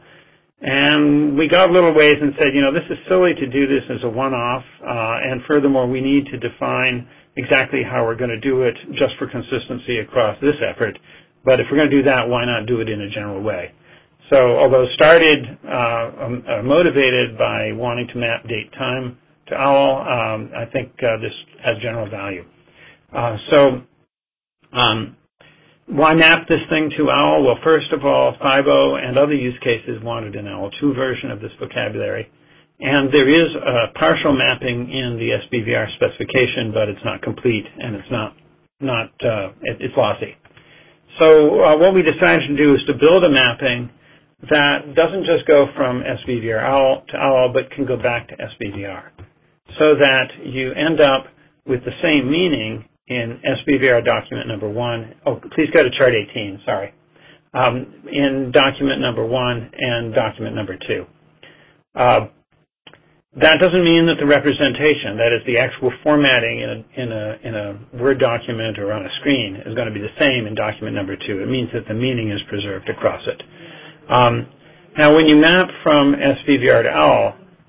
and we got a little ways and said, you know, this is silly to do this as a one-off, uh, and furthermore, we need to define exactly how we're going to do it just for consistency across this effort. But if we're going to do that, why not do it in a general way? So although started uh, um, uh, motivated by wanting to map date time to OWL, um, I think uh, this has general value. Uh, so um, why map this thing to OWL? Well, first of all, five point oh and other use cases wanted an OWL two version of this vocabulary. And there is a partial mapping in the S B V R specification, but it's not complete and it's not, not uh, it, it's lossy. So uh, what we decided to do is to build a mapping that doesn't just go from S B V R to OWL, but can go back to S B V R, so that you end up with the same meaning in S B V R document number one. Oh, please go to chart eighteen, sorry. Um, in document number one and document number two. Uh, that doesn't mean that the representation, that is the actual formatting in a, in a, in a Word document or on a screen, is going to be the same in document number two. It means that the meaning is preserved across it. Um, now, when you map from S B V R to OWL,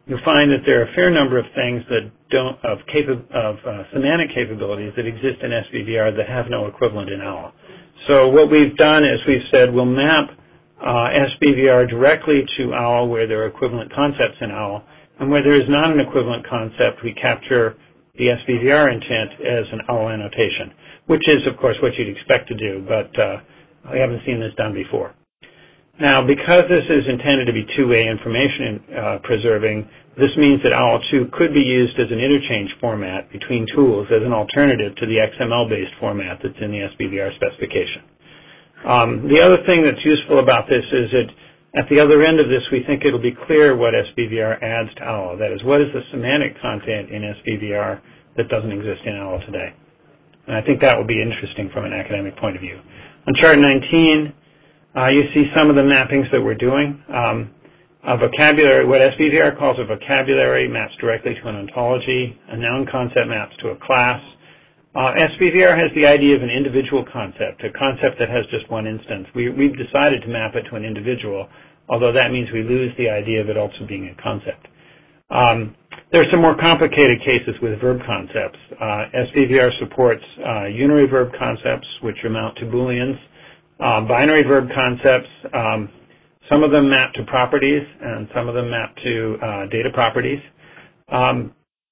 you'll find that there are a fair number of things that don't of, capa- of uh, semantic capabilities that exist in S B V R that have no equivalent in OWL. So what we've done is we've said we'll map uh, S B V R directly to OWL where there are equivalent concepts in OWL, and where there is not an equivalent concept, we capture the S B V R intent as an OWL annotation, which is, of course, what you'd expect to do, but uh, we haven't seen this done before. Now, because this is intended to be two-way information uh, preserving, this means that OWL two could be used as an interchange format between tools as an alternative to the X M L-based format that's in the S B V R specification. Um, the other thing that's useful about this is that at the other end of this, we think it'll be clear what S B V R adds to OWL. That is, what is the semantic content in S B V R that doesn't exist in OWL today? And I think that will be interesting from an academic point of view. On chart nineteen, uh, you see some of the mappings that we're doing. Um, a vocabulary, what S B V R calls a vocabulary, maps directly to an ontology. A noun concept maps to a class. Uh, S B V R has the idea of an individual concept, a concept that has just one instance. We, we've decided to map it to an individual, although that means we lose the idea of it also being a concept. Um, there are some more complicated cases with verb concepts. Uh, S B V R supports uh, unary verb concepts, which amount to Booleans. Uh, binary verb concepts, um, some of them map to properties, and some of them map to uh, data properties. Um,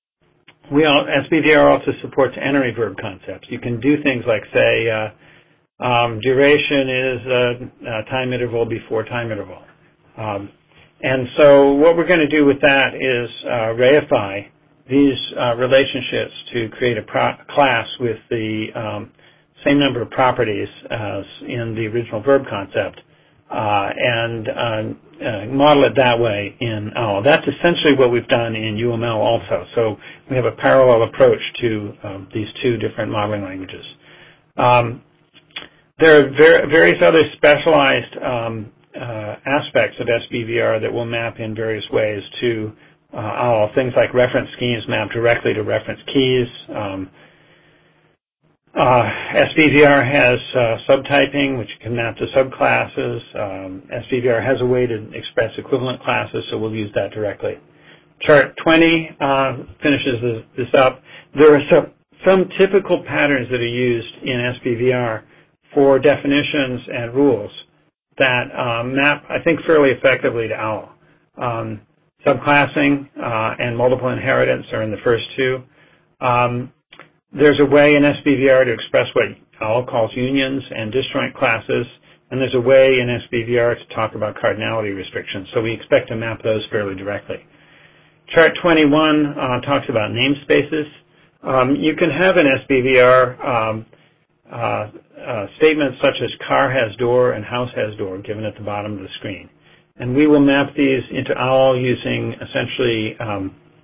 We all, S B V R also supports n-ary verb concepts. You can do things like say, uh, um, duration is a, a time interval before time interval. Um, and so what we're going to do with that is uh, reify these uh, relationships to create a pro- class with the um, same number of properties as in the original verb concept, uh, and uh, uh, model it that way in OWL. That's essentially what we've done in U M L also. So we have a parallel approach to um, these two different modeling languages. Um, there are ver- various other specialized um, uh, aspects of S B V R that will map in various ways to uh, OWL. Things like reference schemes map directly to reference keys. Um, Uh, S B V R has uh, subtyping, which can map to subclasses. Um, S B V R has a way to express equivalent classes, so we'll use that directly. Chart twenty uh, finishes this, this up. There are some, some typical patterns that are used in S B V R for definitions and rules that um, map, I think, fairly effectively to OWL. Um, subclassing uh, and multiple inheritance are in the first two. Um, There's a way in S B V R to express what OWL calls unions and disjoint classes, and there's a way in S B V R to talk about cardinality restrictions, so we expect to map those fairly directly. Chart twenty-one uh, talks about namespaces. Um, you can have in S B V R um, uh, uh, statements such as car has door and house has door given at the bottom of the screen. And we will map these into OWL using essentially um,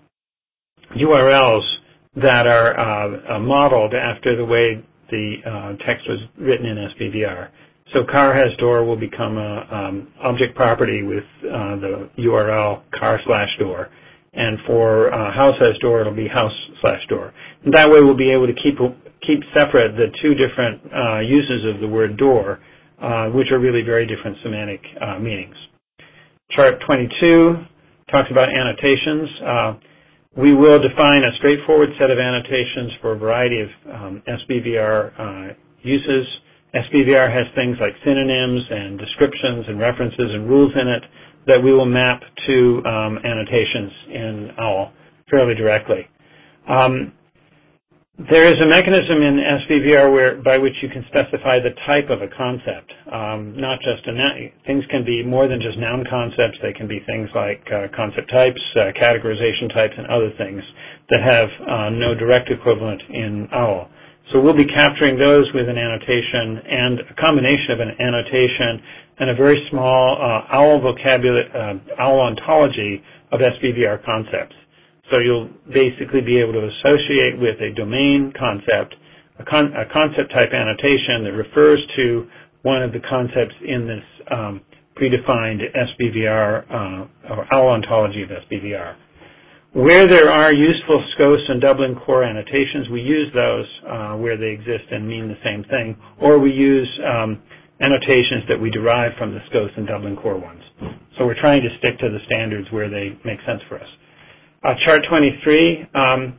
U R Ls that are uh, uh, modeled after the way the uh, text was written in S B V R. So car has door will become a um, object property with uh, the U R L car slash door. And for uh, house has door, it'll be house slash door. And that way we'll be able to keep keep separate the two different uh, uses of the word door, uh, which are really very different semantic uh, meanings. Chart twenty-two talks about annotations. Uh, We will define a straightforward set of annotations for a variety of um, S B V R uh, uses. S B V R has things like synonyms and descriptions and references and rules in it that we will map to um, annotations in OWL fairly directly. Um, there is a mechanism in S B V R where, by which you can specify the type of a concept, um, not just a noun. Things can be more than just noun concepts. They can be things like uh, concept types, uh, categorization types, and other things that have uh, no direct equivalent in OWL. So we'll be capturing those with an annotation and a combination of an annotation and a very small uh, OWL vocabulary, uh, OWL ontology of S B V R concepts. So you'll basically be able to associate with a domain concept, a, con- a concept type annotation that refers to one of the concepts in this um, predefined S B V R uh, or OWL ontology of S B V R. Where there are useful S C O S and Dublin Core annotations, we use those uh, where they exist and mean the same thing, or we use um, annotations that we derive from the S C O S and Dublin Core ones. So we're trying to stick to the standards where they make sense for us. Uh, chart twenty-three, um,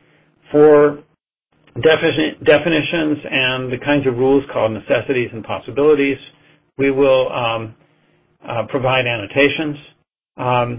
for defini- definitions and the kinds of rules called necessities and possibilities, we will um, uh, provide annotations. Um,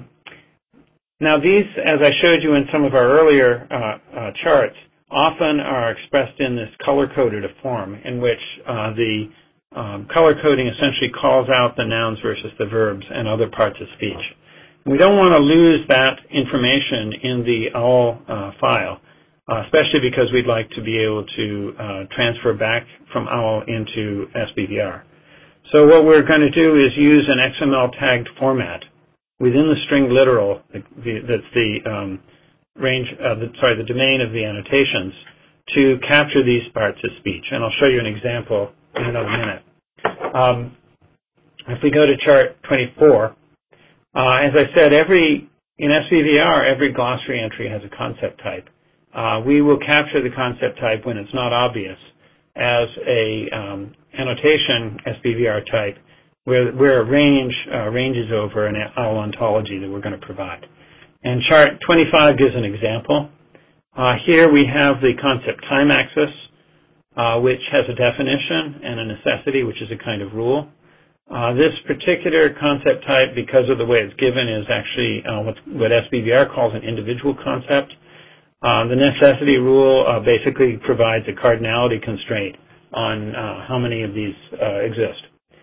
now these, as I showed you in some of our earlier uh, uh, charts, often are expressed in this color-coded form in which uh, the um, color coding essentially calls out the nouns versus the verbs and other parts of speech. We don't want to lose that information in the O W L uh, file, uh, especially because we'd like to be able to uh, transfer back from O W L into S B V R. So what we're going to do is use an X M L tagged format within the string literal, the, the, that's the um, range, uh, the, sorry, the domain of the annotations, to capture these parts of speech. And I'll show you an example in another minute. Um, if we go to chart twenty-four, uh, as I said, every in S B V R, every glossary entry has a concept type. Uh, we will capture the concept type when it's not obvious as a um, annotation S B V R type where, where a range uh, ranges over an O W L ontology that we're going to provide. And chart twenty-five gives an example. Uh, here we have the concept time axis, uh, which has a definition and a necessity, which is a kind of rule. Uh, this particular concept type, because of the way it's given, is actually uh, what, what S B V R calls an individual concept. Uh, the necessity rule uh, basically provides a cardinality constraint on uh, how many of these uh, exist.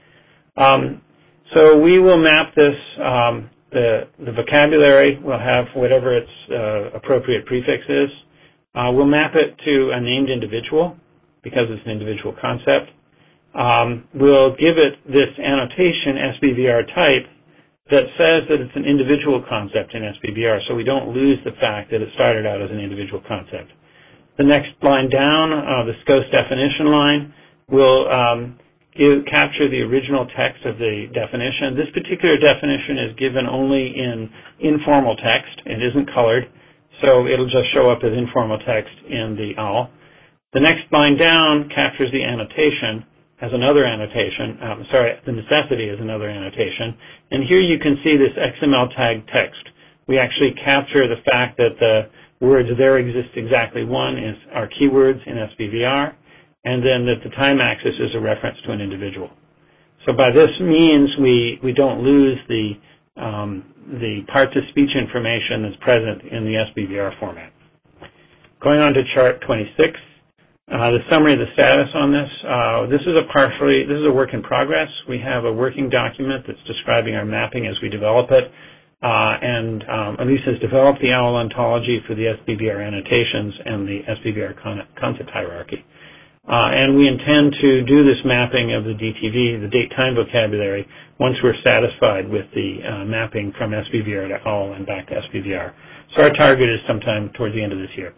Um, so we will map this. Um, the, the vocabulary will have whatever its uh, appropriate prefix is. Uh, we'll map it to a named individual because it's an individual concept. Um, we'll give it this annotation S B V R type that says that it's an individual concept in S B V R, so we don't lose the fact that it started out as an individual concept. The next line down, uh, the S C O S definition line, will um, give, capture the original text of the definition. This particular definition is given only in informal text. It isn't colored, so it'll just show up as informal text in the O W L. The next line down captures the annotation as another annotation. Um, sorry, the necessity is another annotation. And here you can see this X M L tag text. We actually capture the fact that the words there exist exactly one is our keywords in S B V R, and then that the time axis is a reference to an individual. So by this means, we, we don't lose the, um, the parts of speech information that's present in the S B V R format. Going on to chart twenty-six. Uh, the summary of the status on this. Uh, this is a partially, this is a work in progress. We have a working document that's describing our mapping as we develop it. Uh, and um, Elise has developed the O W L ontology for the S B V R annotations and the S B V R con concept hierarchy. Uh, and we intend to do this mapping of the D T V, the date-time vocabulary, once we're satisfied with the uh, mapping from S B V R to O W L and back to S B V R. So our target is sometime towards the end of this year.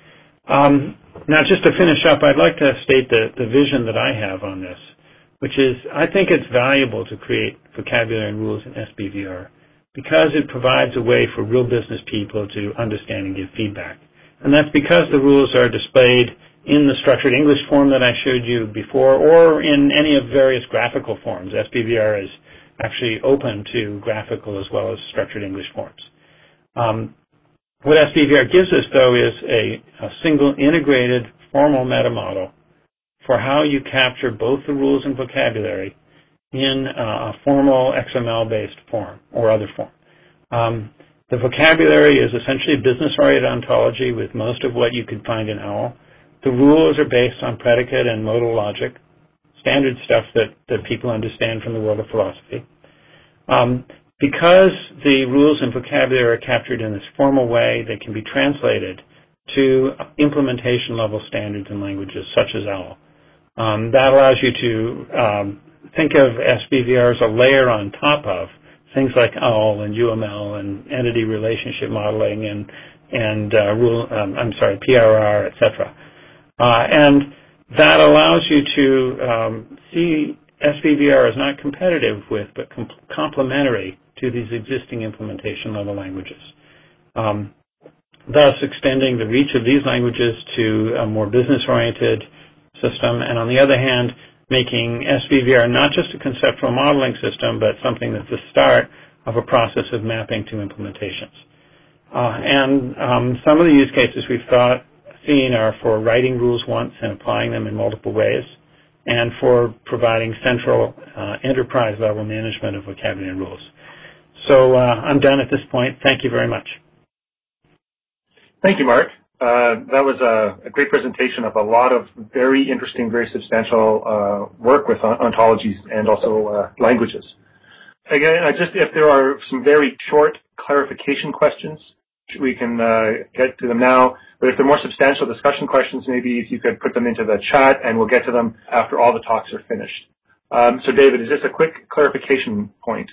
Um, now, just to finish up, I'd like to state the, the vision that I have on this, which is I think it's valuable to create vocabulary and rules in S B V R because it provides a way for real business people to understand and give feedback. And that's because the rules are displayed in the structured English form that I showed you before or in any of various graphical forms. S B V R is actually open to graphical as well as structured English forms. Um, What S B V R gives us, though, is a, a single integrated formal meta model for how you capture both the rules and vocabulary in uh, a formal X M L-based form or other form. Um, the vocabulary is essentially business-oriented ontology with most of what you could find in O W L. The rules are based on predicate and modal logic, standard stuff that, that people understand from the world of philosophy. Um, Because the rules and vocabulary are captured in this formal way, they can be translated to implementation level standards in languages such as O W L. Um, that allows you to um, think of S B V R as a layer on top of things like O W L and U M L and entity relationship modeling and and uh, rule um, I'm sorry P R R, et cetera. Uh, and that allows you to um, see S B V R as not competitive with but com complementary to these existing implementation level languages, um, thus extending the reach of these languages to a more business-oriented system, and on the other hand, making S B V R not just a conceptual modeling system, but something that's the start of a process of mapping to implementations. Uh, and um, some of the use cases we've thought, seen are for writing rules once and applying them in multiple ways, and for providing central uh, enterprise-level management of vocabulary rules. So uh, I'm done at this point. Thank you very much. Thank you, Mark. Uh, that was a, a great presentation of a lot of very interesting, very substantial uh, work with ontologies and also uh, languages. Again, I just if there are some very short clarification questions, we can uh, get to them now. But if they're more substantial discussion questions, maybe if you could put them into the chat, and we'll get to them after all the talks are finished. Um, so, David, is this a quick clarification point?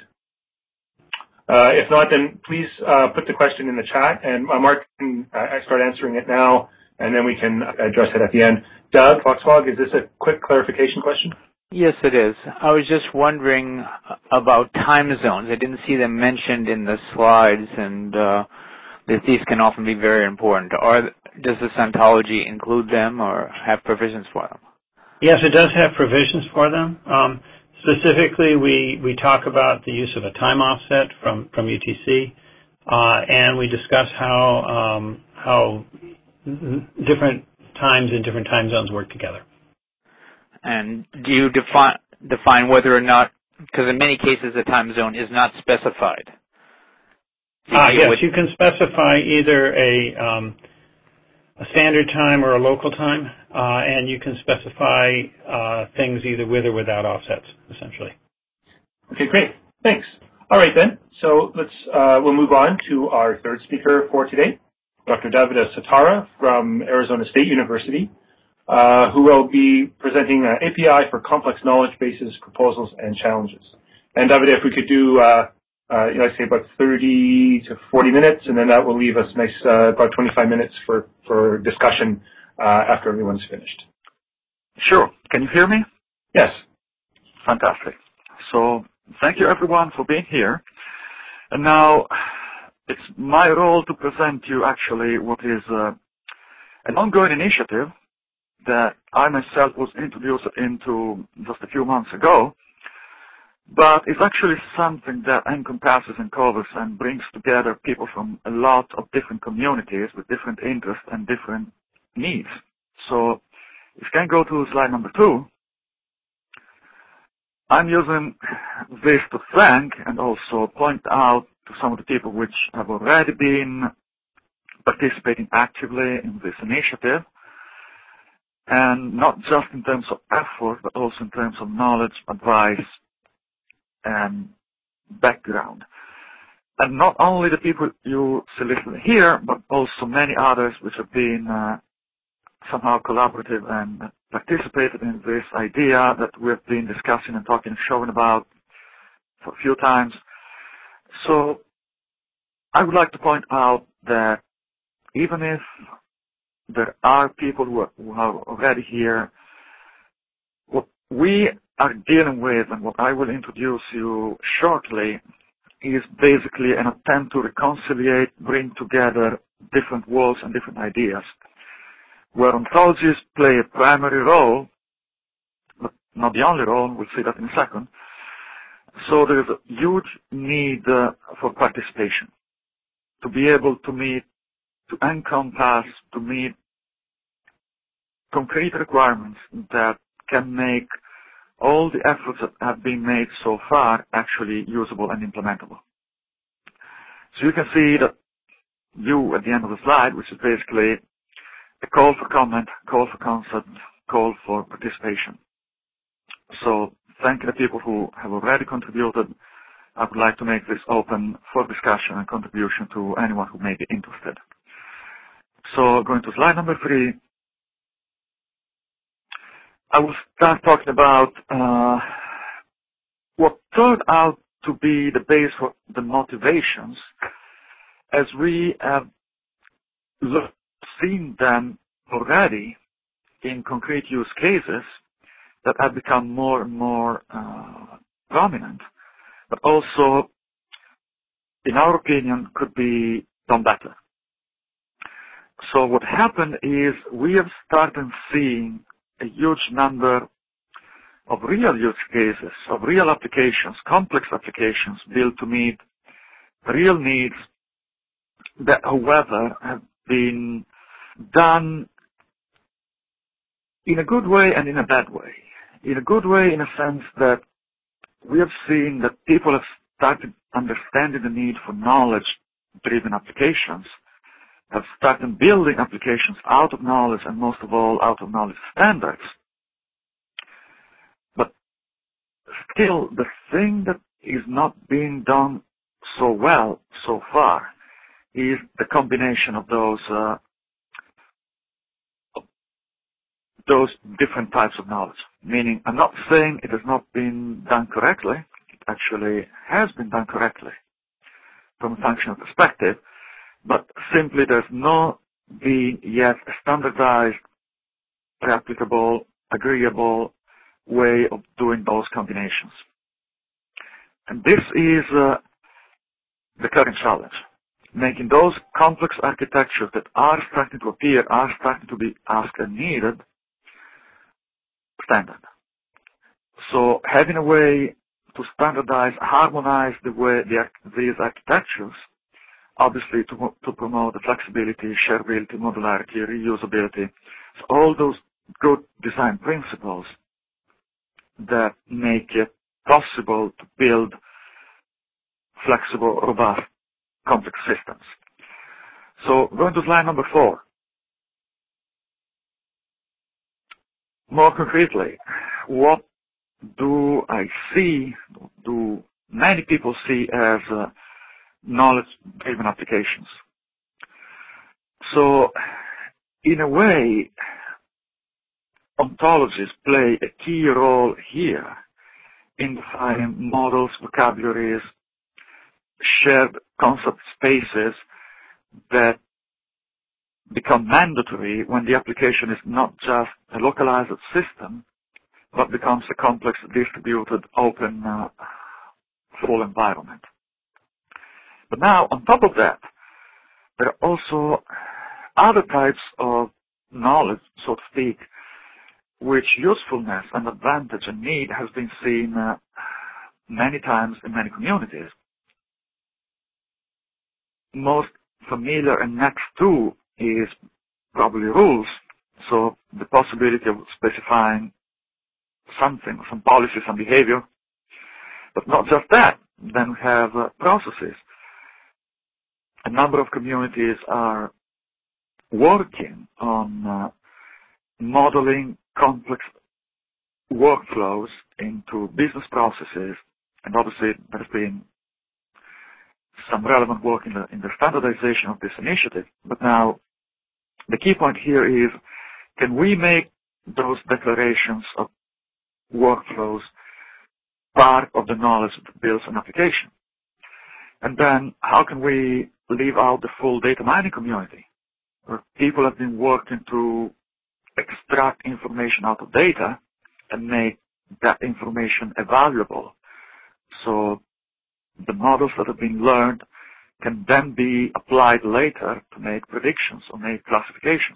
Uh, if not, then please uh, put the question in the chat, and uh, Mark can uh, start answering it now, and then we can address it at the end. Doug Foxfog, is this a quick clarification question? Yes, it is. I was just wondering about time zones. I didn't see them mentioned in the slides, and uh, that these can often be very important. Are, does this ontology include them or have provisions for them? Yes, it does have provisions for them. Um, specifically, we, we talk about the use of a time offset from, from U T C, uh, and we discuss how, um, how different times in different time zones work together. And do you define, define whether or not, because in many cases the time zone is not specified. Ah, yes, you can specify either a, um, a standard time or a local time, uh, and you can specify uh, things either with or without offsets, essentially. Okay, great. Thanks. All right, then. So let's uh, we'll move on to our third speaker for today, Doctor Davide Satara from Arizona State University, uh, who will be presenting an A P I for complex knowledge bases, proposals, and challenges. And Davide, if we could do uh, Uh, you know, I'd say about thirty to forty minutes, and then that will leave us nice uh, about twenty-five minutes for, for discussion uh, after everyone's finished. Sure. Can you hear me? Yes. Fantastic. So thank you, everyone, for being here. And now it's my role to present you actually what is uh, an ongoing initiative that I myself was introduced into just a few months ago. But it's actually something that encompasses and covers and brings together people from a lot of different communities with different interests and different needs. So if you can go to slide number two, I'm using this to thank and also point out to some of the people which have already been participating actively in this initiative, and not just in terms of effort, but also in terms of knowledge, advice, and background. And not only the people you see listed here, but also many others which have been uh, somehow collaborative and participated in this idea that we've been discussing and talking and showing about for a few times. So I would like to point out that even if there are people who are, who are already here, what we are dealing with, and what I will introduce you shortly, is basically an attempt to reconcile, bring together different worlds and different ideas, where ontologies play a primary role, but not the only role, we'll see that in a second. So there is a huge need uh, for participation, to be able to meet, to encompass, to meet concrete requirements that can make all the efforts that have been made so far actually usable and implementable. So you can see that view at the end of the slide, which is basically a call for comment, call for concept, call for participation. So thank the people who have already contributed. I would like to make this open for discussion and contribution to anyone who may be interested. So going to slide number three, I will start talking about uh, what turned out to be the base for the motivations, as we have looked, seen them already in concrete use cases that have become more and more uh, prominent, but also, in our opinion, could be done better. So what happened is we have started seeing a huge number of real use cases, of real applications, complex applications built to meet real needs that, however, have been done in a good way and in a bad way. In a good way in a sense that we have seen that people have started understanding the need for knowledge-driven applications, have started building applications out of knowledge and most of all out of knowledge standards. But still, the thing that is not being done so well so far is the combination of those uh, those different types of knowledge. Meaning, I'm not saying it has not been done correctly. It actually has been done correctly from a functional perspective, but simply there's not been yet a standardized, replicable, agreeable way of doing those combinations. And this is uh, the current challenge, making those complex architectures that are starting to appear, are starting to be asked and needed, standard. So having a way to standardize, harmonize the way the, these architectures, obviously to, to promote the flexibility, shareability, modularity, reusability, so all those good design principles that make it possible to build flexible, robust, complex systems. So going to slide number four. More concretely, what do I see, do many people see as uh, knowledge-driven applications? So, in a way, ontologies play a key role here in defining models, vocabularies, shared concept spaces that become mandatory when the application is not just a localized system, but becomes a complex, distributed, open, uh, full environment. But now, on top of that, there are also other types of knowledge, so to speak, which usefulness and advantage and need has been seen uh, many times in many communities. Most familiar and next to is probably rules, so the possibility of specifying something, some policy, some behavior. But not just that, then we have uh, processes. A number of communities are working on uh, modeling complex workflows into business processes, and obviously there's been some relevant work in the, in the standardization of this initiative. But now, the key point here is, can we make those declarations of workflows part of the knowledge that builds an application? And then, how can we leave out the full data mining community, where people have been working to extract information out of data and make that information evaluable? So the models that have been learned can then be applied later to make predictions or make classifications.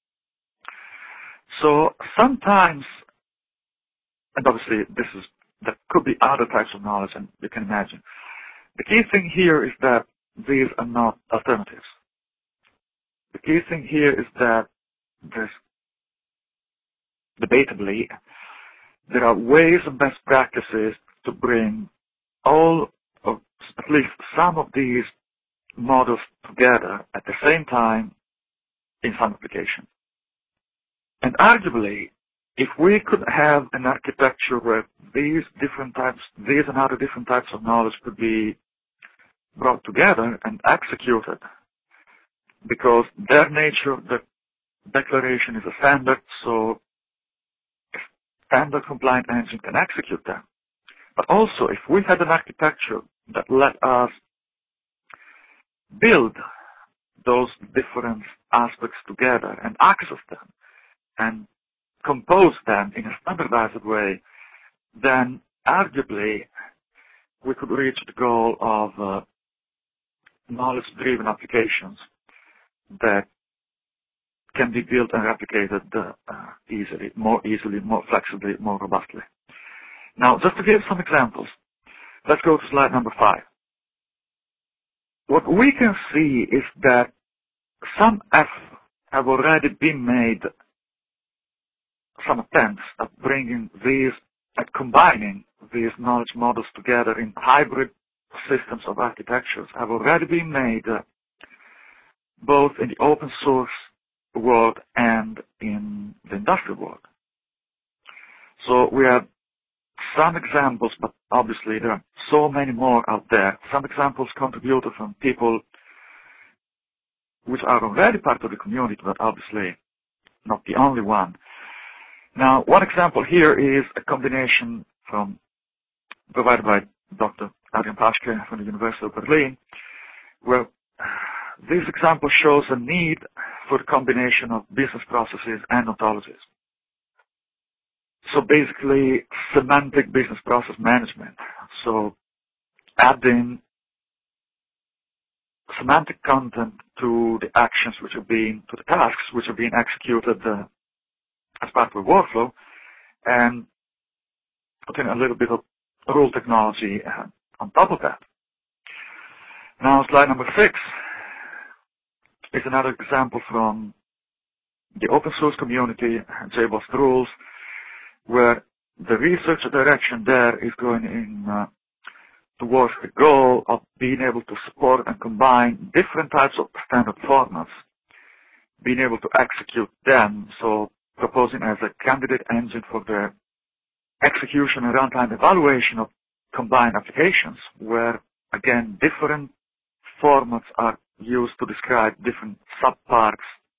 So sometimes, and obviously this is, there could be other types of knowledge, and you can imagine. The key thing here is that these are not alternatives. The key thing here is that there's, debatably, there are ways and best practices to bring all of, at least some of these models together at the same time in some application. And arguably, if we could have an architecture where these different types, these and other different types of knowledge could be brought together and executed, because their nature, the declaration is a standard, so a standard compliant engine can execute them. But also, if we had an architecture that let us build those different aspects together and access them and compose them in a standardized way, then arguably we could reach the goal of uh, knowledge-driven applications that can be built and replicated uh, uh, easily, more easily, more flexibly, more robustly. Now, just to give some examples, let's go to slide number five. what we can see is that some efforts have already been made, some attempts at bringing these, at combining these knowledge models together in hybrid systems of architectures have already been made uh, both in the open source world and in the industrial world. So we have some examples, but obviously there are so many more out there. Some examples contributed from people which are already part of the community, but obviously not the only one. Now, one example here is a combination from provided by Doctor Adrian Paschke from the University of Berlin, where this example shows a need for a combination of business processes and ontologies. So basically, semantic business process management. So adding semantic content to the actions which are being, to the tasks which are being executed uh, as part of a workflow, and putting a little bit of rule technology uh, on top of that. Now, slide number six is another example from the open source community, J BOSS rules, where the research direction there is going in uh, towards the goal of being able to support and combine different types of standard formats, being able to execute them, so proposing as a candidate engine for the execution and runtime evaluation of combined applications, where, again, different formats are used to describe different subparts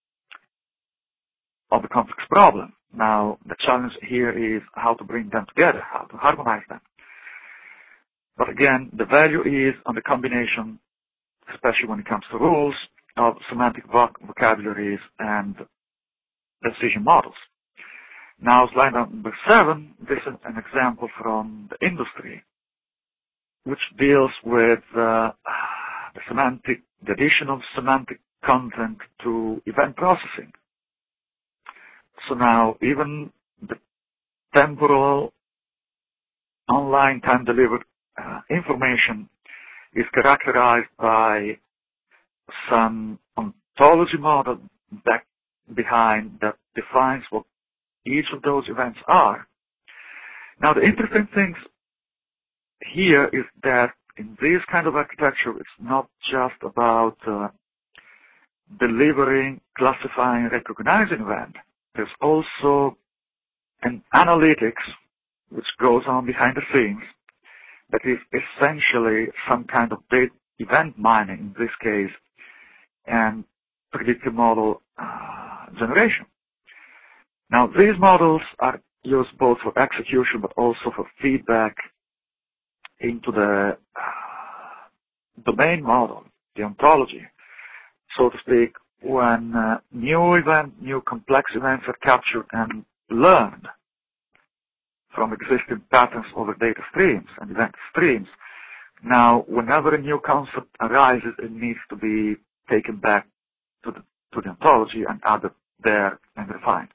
of a complex problem. Now, the challenge here is how to bring them together, how to harmonize them. But again, the value is on the combination, especially when it comes to rules, of semantic voc vocabularies and decision models. Now, slide number seven, this is an example from the industry, which deals with uh, the semantic, the addition of semantic content to event processing. So now, even the temporal, online time-delivered uh, information is characterized by some ontology model back behind that defines what each of those events are. Now, the interesting things here is that in this kind of architecture, it's not just about uh, delivering, classifying, recognizing event. There's also an analytics which goes on behind the scenes that is essentially some kind of data event mining in this case and predictive model uh, generation. Now, these models are used both for execution but also for feedback into the uh, domain model, the ontology, so to speak, when uh, new event, new complex events are captured and learned from existing patterns over data streams and event streams. Now, whenever a new concept arises, it needs to be taken back to the, to the ontology and added there and refined.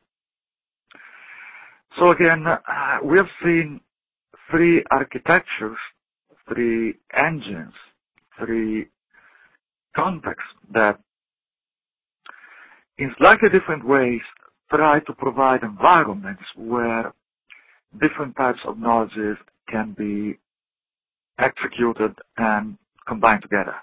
So again, uh, we have seen three architectures, three engines, three contexts that in slightly different ways try to provide environments where different types of knowledges can be executed and combined together.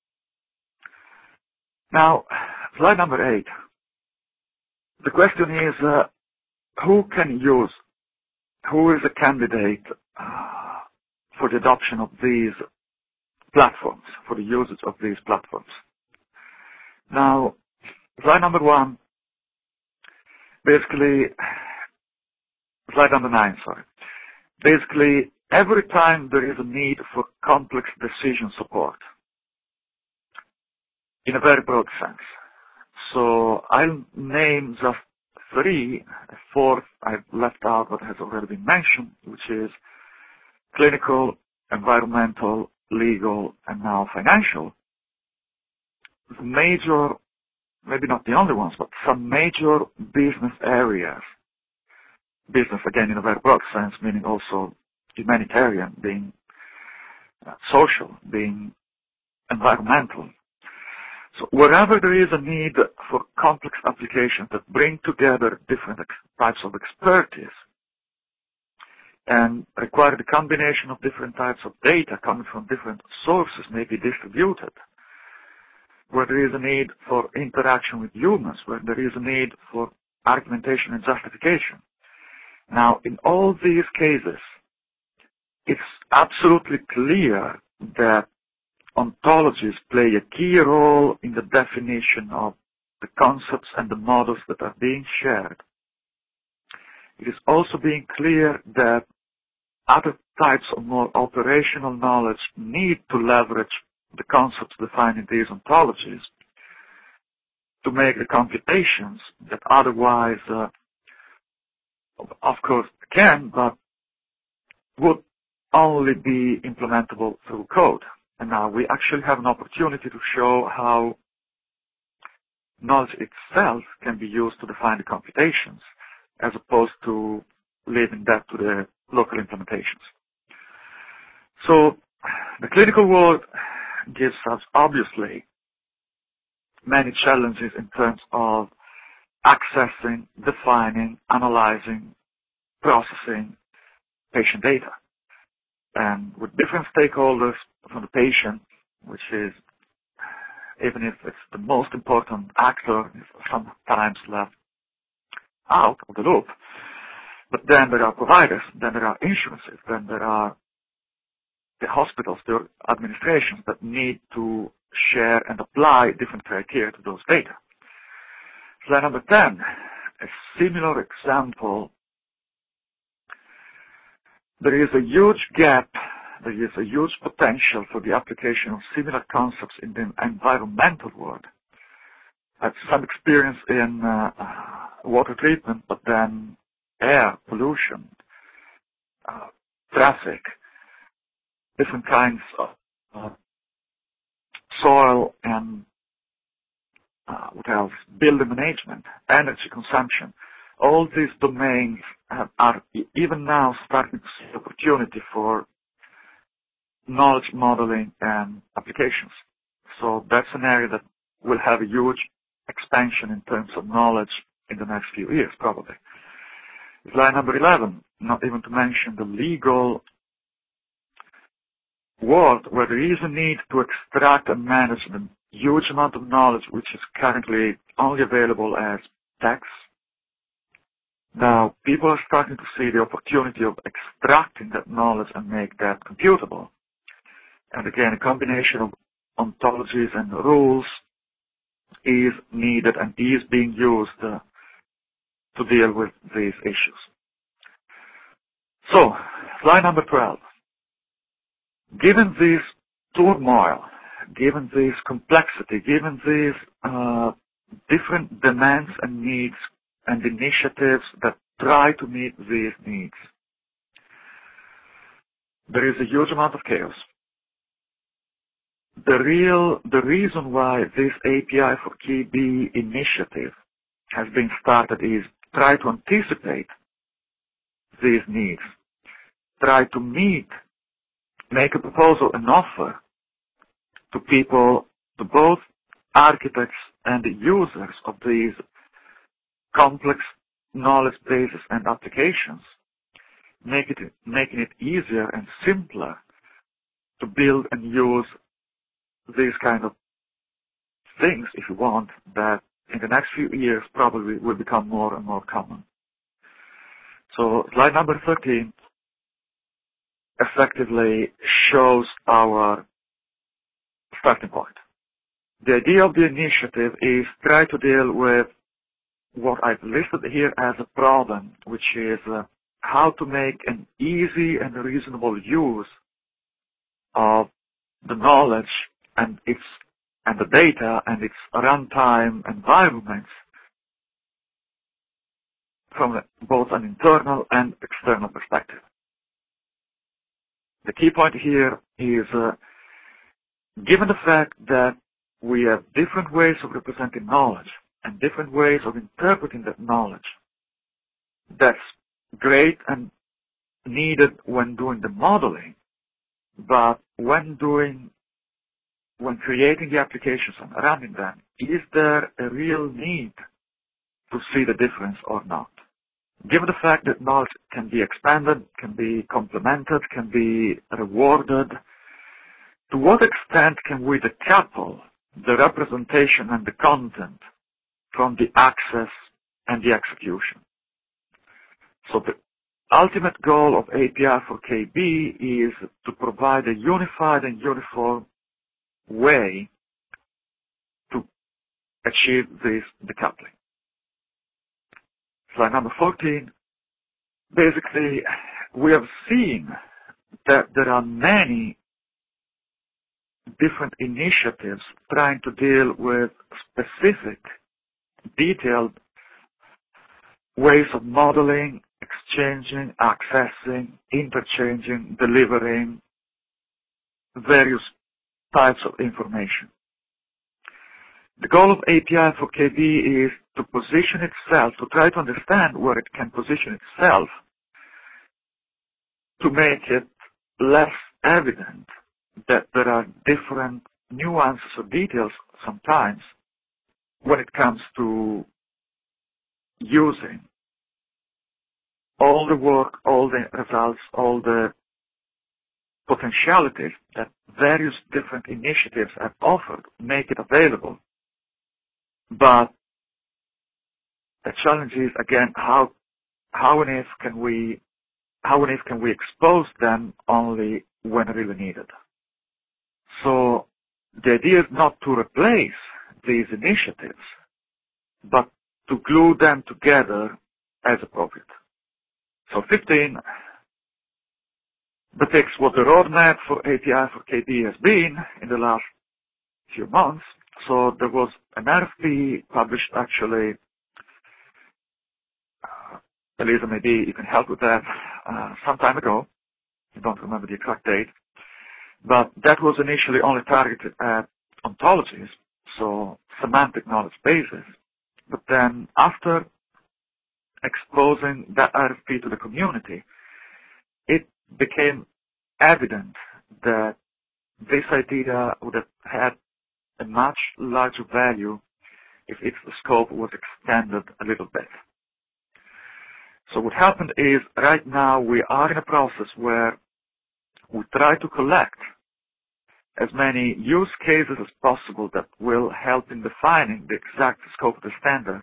Now, slide number eight. The question is, uh, who can use, who is a candidate uh, for the adoption of these platforms, for the usage of these platforms? Now, slide number one, basically, slide number nine, sorry. Basically, every time there is a need for complex decision support, in a very broad sense. So I'll name just three, a fourth I've left out what has already been mentioned, which is clinical, environmental, legal, and now financial. The major, maybe not the only ones, but some major business areas. Business, again, in a very broad sense, meaning also humanitarian, being uh, social, being environmental. So wherever there is a need for complex applications that bring together different ex- types of expertise and require the combination of different types of data coming from different sources, may be distributed, where there is a need for interaction with humans, where there is a need for argumentation and justification. Now, in all these cases, it's absolutely clear that ontologies play a key role in the definition of the concepts and the models that are being shared. It is also being clear that other types of more operational knowledge need to leverage the concepts defined in these ontologies to make the computations that otherwise, uh, of course, can, but would only be implementable through code. And now we actually have an opportunity to show how knowledge itself can be used to define the computations, as opposed to leaving that to the local implementations. So the clinical world gives us, obviously, many challenges in terms of accessing, defining, analyzing, processing patient data. And with different stakeholders from the patient, which is, even if it's the most important actor, is sometimes left out of the loop. But then there are providers, then there are insurances, then there are the hospitals, the administrations that need to share and apply different criteria to those data. Slide number ten, a similar example. There is a huge gap, there is a huge potential for the application of similar concepts in the environmental world. I have some experience in uh, water treatment, but then air pollution, uh, traffic, different kinds of uh, soil and uh, what else? Building management, energy consumption. All these domains have, are even now starting to see opportunity for knowledge modeling and applications. So that's an area that will have a huge expansion in terms of knowledge in the next few years, probably. Slide number eleven, not even to mention the legal world where there is a need to extract and manage the huge amount of knowledge which is currently only available as text. Now, people are starting to see the opportunity of extracting that knowledge and make that computable. And again, a combination of ontologies and rules is needed and is being used uh, to deal with these issues. So, slide number twelve. Given this turmoil, given this complexity, given these uh, different demands and needs and initiatives that try to meet these needs, there is a huge amount of chaos. The real, the reason why this A P I for Key B initiative has been started is try to anticipate these needs, try to meet, make a proposal, an offer to people, to both architects and the users of these complex knowledge bases and applications, make it, making it easier and simpler to build and use these kind of things, if you want, that in the next few years probably will become more and more common. So slide number thirteen effectively shows our starting point. The idea of the initiative is try to deal with what I've listed here as a problem, which is uh, how to make an easy and reasonable use of the knowledge and its and the data and its runtime environments from both an internal and external perspective. The key point here is, uh, given the fact that we have different ways of representing knowledge and different ways of interpreting that knowledge, that's great and needed when doing the modeling, but when doing when creating the applications and running them, is there a real need to see the difference or not? Given the fact that knowledge can be expanded, can be complemented, can be rewarded, to what extent can we decouple the representation and the content from the access and the execution? So the ultimate goal of A P I for K B is to provide a unified and uniform way to achieve this decoupling. Slide number fourteen. Basically, we have seen that there are many different initiatives trying to deal with specific, detailed ways of modeling, exchanging, accessing, interchanging, delivering various types of information. The goal of A P I for K B is to position itself, to try to understand where it can position itself, to make it less evident that there are different nuances or details sometimes when it comes to using all the work, all the results, all the potentialities that various different initiatives have offered, make it available. But the challenge is, again, how how and if can we how and if can we expose them only when really needed. So the idea is not to replace these initiatives, but to glue them together as appropriate. So fifteen depicts what the roadmap for A P I for K B has been in the last few months. So there was an R F P published actually, uh, Elisa, maybe you can help with that, uh, some time ago. I don't remember the exact date. But that was initially only targeted at ontologies, so semantic knowledge bases. But then after exposing that R F P to the community, it became evident that this idea would have had a much larger value if its scope was extended a little bit. So what happened is, right now we are in a process where we try to collect as many use cases as possible that will help in defining the exact scope of the standard,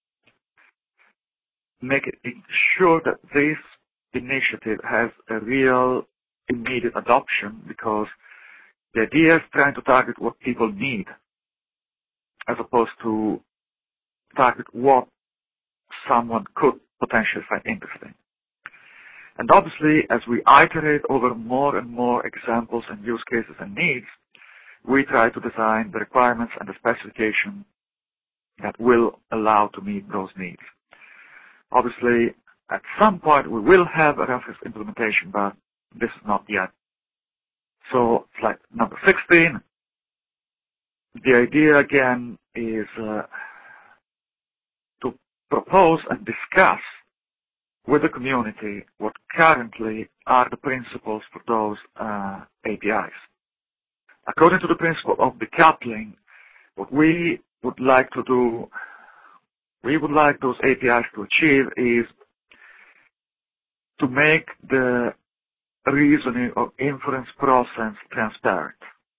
make it sure that this initiative has a real immediate adoption, because the idea is trying to target what people need as opposed to target what someone could potentially find interesting. And obviously, as we iterate over more and more examples and use cases and needs, we try to design the requirements and the specification that will allow to meet those needs. Obviously, at some point we will have a reference implementation, but this is not yet. So, slide number sixteen. The idea again is uh, to propose and discuss with the community what currently are the principles for those uh, A P Is. According to the principle of decoupling, what we would like to do, we would like those A P Is to achieve is to make the reasoning or inference process transparent,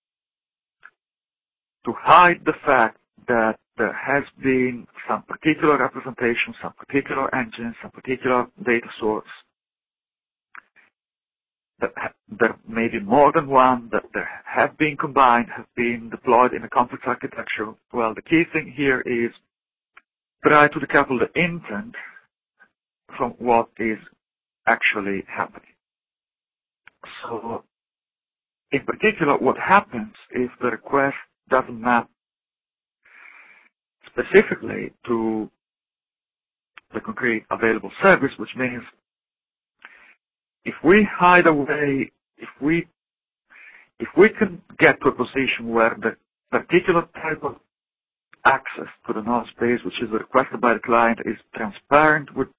to hide the fact that there has been some particular representation, some particular engine, some particular data source, that there may be more than one, that there have been combined, have been deployed in a complex architecture. Well, the key thing here is try to decouple the intent from what is actually happening. So, in particular, what happens if the request doesn't map specifically to the concrete available service, which means if we hide away, if we if we can get to a position where the particular type of access to the knowledge base, which is requested by the client, is transparent with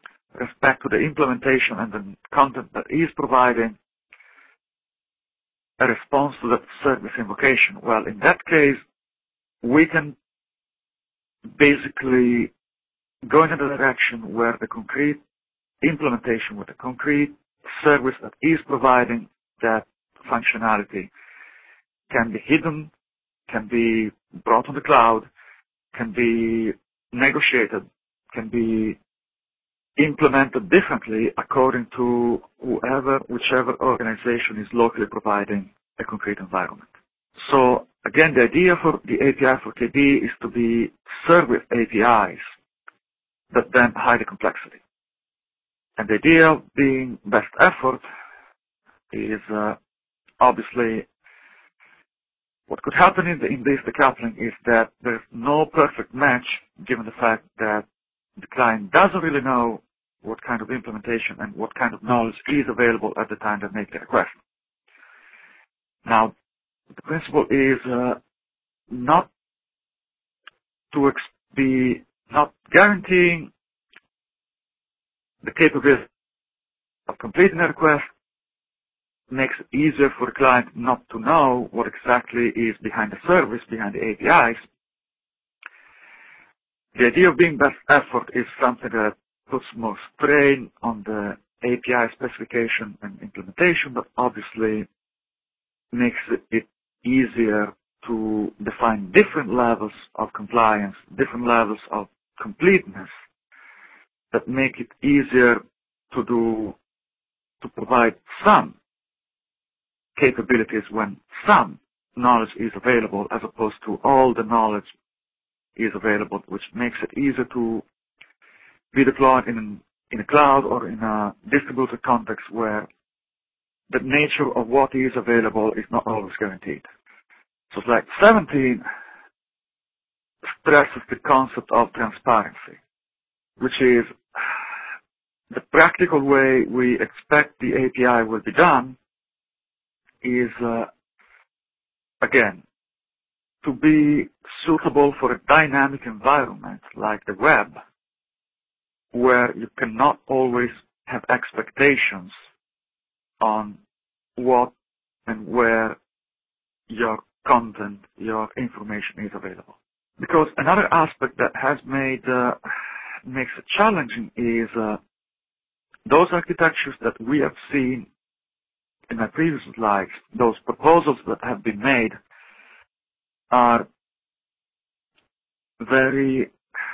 respect to the implementation and the content that is providing, a response to that service invocation? Well, in that case, we can basically go in a direction where the concrete implementation with the concrete service that is providing that functionality can be hidden, can be brought on the cloud, can be negotiated, can be implemented differently according to whoever, whichever organization is locally providing a concrete environment. So again, the idea for the A P I for K B is to be service A P Is that then hide the complexity. And the idea of being best effort is uh, obviously what could happen in, the, in this decoupling is that there's no perfect match given the fact that the client doesn't really know what kind of implementation and what kind of knowledge is available at the time they make the request. Now, the principle is uh, not to ex- be not guaranteeing the capability of completing a request makes it easier for the client not to know what exactly is behind the service, behind the A P Is. The idea of being best effort is something that puts more strain on the A P I specification and implementation, but obviously makes it easier to define different levels of compliance, different levels of completeness that make it easier to do, to provide some capabilities when some knowledge is available as opposed to all the knowledge is available, which makes it easier to be deployed in, in a cloud or in a distributed context where the nature of what is available is not always guaranteed. So slide seventeen stresses the concept of transparency, which is the practical way we expect the A P I will be done is, uh, again, to be suitable for a dynamic environment like the web, where you cannot always have expectations on what and where your content, your information is available. Because another aspect that has made uh, makes it challenging is uh, those architectures that we have seen in my previous slides, those proposals that have been made are very,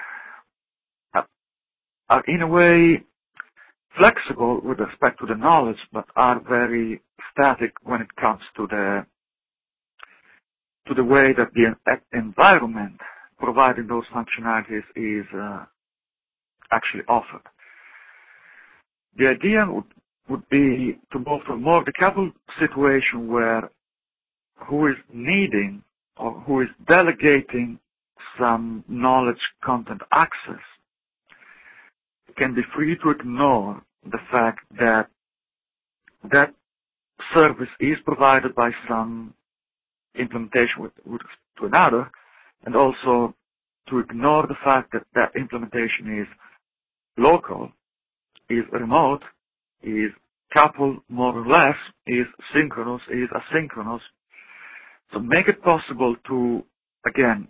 are in a way flexible with respect to the knowledge, but are very static when it comes to the to the way that the environment providing those functionalities is uh, actually offered. The idea would, would be to move to a more decoupled situation where who is needing or who is delegating some knowledge content access can be free to ignore the fact that that service is provided by some implementation with, with to another, and also to ignore the fact that that implementation is local, is remote, is coupled more or less, is synchronous, is asynchronous. So make it possible to, again,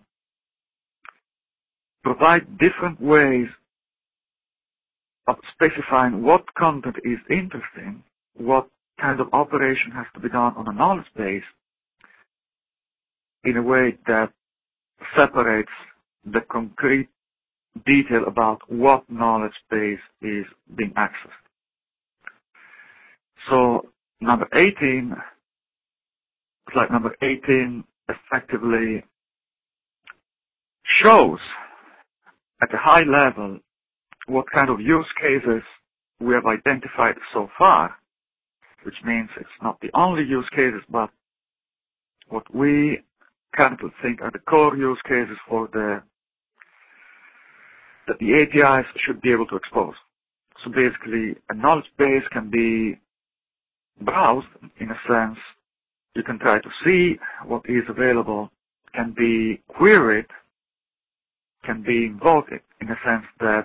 provide different ways of specifying what content is interesting, what kind of operation has to be done on a knowledge base in a way that separates the concrete detail about what knowledge base is being accessed. So number eighteen, slide number eighteen effectively shows at a high level what kind of use cases we have identified so far, which means it's not the only use cases, but what we currently think are the core use cases for the that the A P Is should be able to expose. So basically, a knowledge base can be browsed in a sense. You can try to see what is available, can be queried, can be invoked in a sense that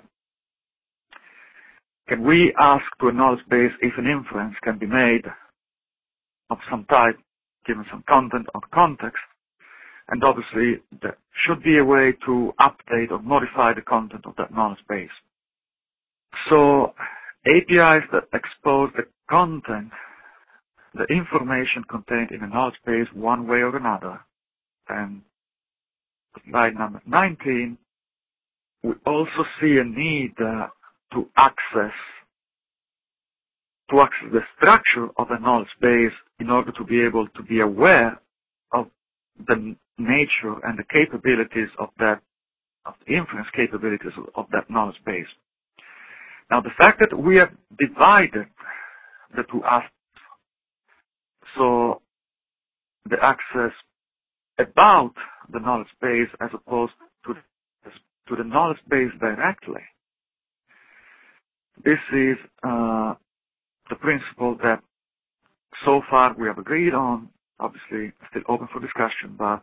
can we ask to a knowledge base if an inference can be made of some type given some content or context. And obviously, there should be a way to update or modify the content of that knowledge base. So A P Is that expose the content, the information contained in a knowledge base one way or another. And slide number nineteen, we also see a need uh, to access to access the structure of a knowledge base in order to be able to be aware of the nature and the capabilities of that, of the inference capabilities of, of that knowledge base. Now, the fact that we have divided the two aspects, so the access about the knowledge base as opposed to the, to the knowledge base directly, this is uh, the principle that so far we have agreed on, obviously still open for discussion, but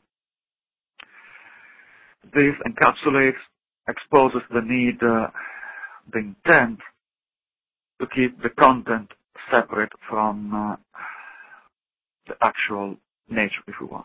this encapsulates, exposes the need, uh, the intent to keep the content separate from uh, the actual nature, if we want.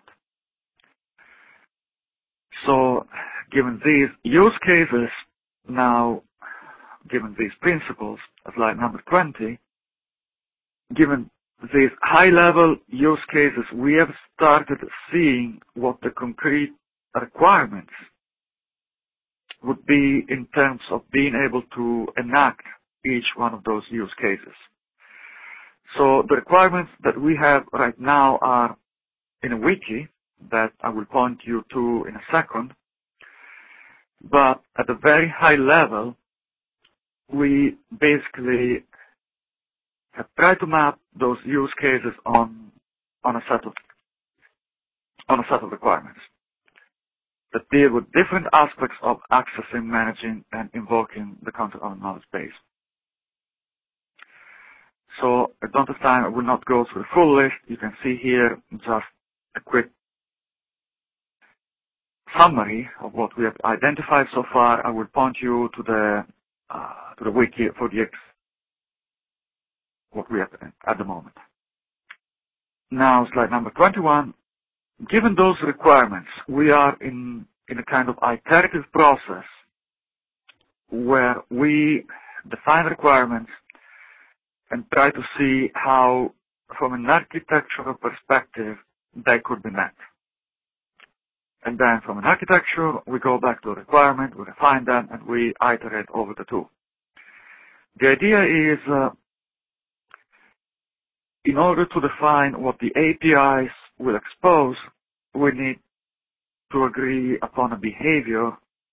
So, given these use cases, now, given these principles, slide number twenty, given these high-level use cases, we have started seeing what the concrete requirements would be in terms of being able to enact each one of those use cases. So the requirements that we have right now are in a wiki that I will point you to in a second, but at a very high level, we basically have tried to map those use cases on on a set of on a set of requirements that deal with different aspects of accessing, managing, and invoking the content of a knowledge base. So I don't have time, I will not go through the full list. You can see here just a quick summary of what we have identified so far. I will point you to the uh, to the wiki for the what we have at the moment. Now, slide number twenty-one. Given those requirements, we are in, in a kind of iterative process where we define requirements and try to see how, from an architectural perspective, they could be met. And then from an architecture, we go back to a requirement, we refine them, and we iterate over the two. The idea is, uh, in order to define what the A P Is will expose, we need to agree upon a behavior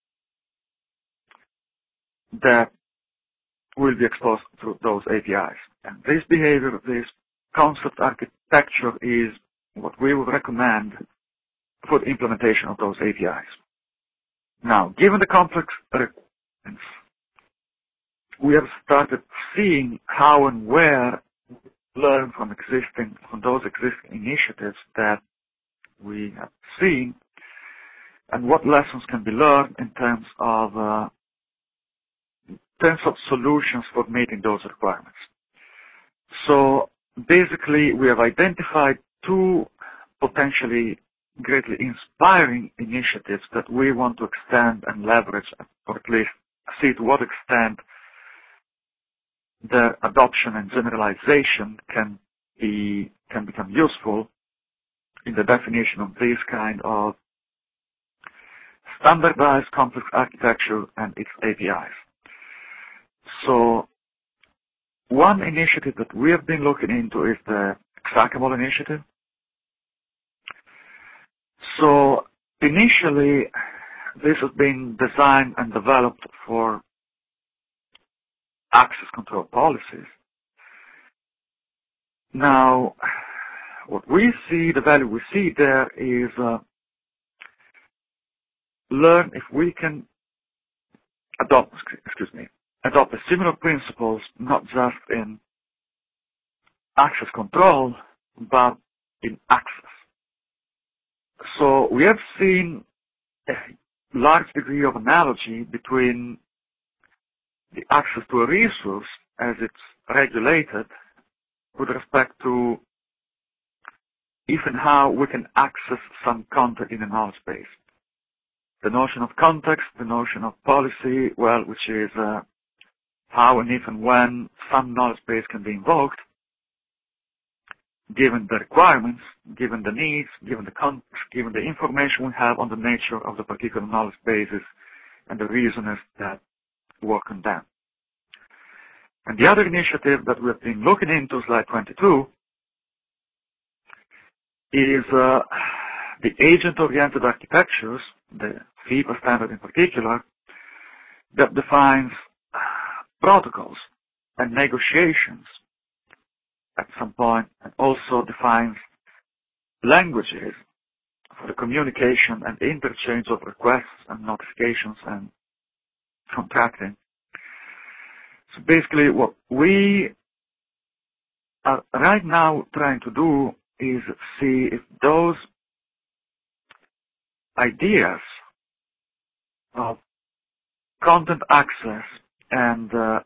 that will be exposed to those A P Is. And this behavior, this concept architecture is what we would recommend for the implementation of those A P Is. Now, given the complex requirements, we have started seeing how and where learn from existing, from those existing initiatives that we have seen, and what lessons can be learned in terms of uh, in terms of solutions for meeting those requirements. So basically, we have identified two potentially greatly inspiring initiatives that we want to extend and leverage, or at least see to what extent their adoption and generalization can be can become useful in the definition of this kind of standardized complex architecture and its A P Is. So one initiative that we have been looking into is the Exackable initiative. So initially, this has been designed and developed for access control policies. Now, what we see, the value we see there is uh, learn if we can adopt, excuse me, adopt the similar principles, not just in access control, but in access. So we have seen a large degree of analogy between the access to a resource as it's regulated with respect to if and how we can access some content in a knowledge base. The notion of context, the notion of policy, well, which is uh, how and if and when some knowledge base can be invoked, given the requirements, given the needs, given the context, given the information we have on the nature of the particular knowledge bases and the reasoners that work on them. And the other initiative that we've been looking into, slide twenty-two, is uh, the agent-oriented architectures, the FIPA standard in particular, that defines protocols and negotiations at some point, and also defines languages for the communication and interchange of requests and notifications and contracting. So basically what we are right now trying to do is see if those ideas of content access and uh,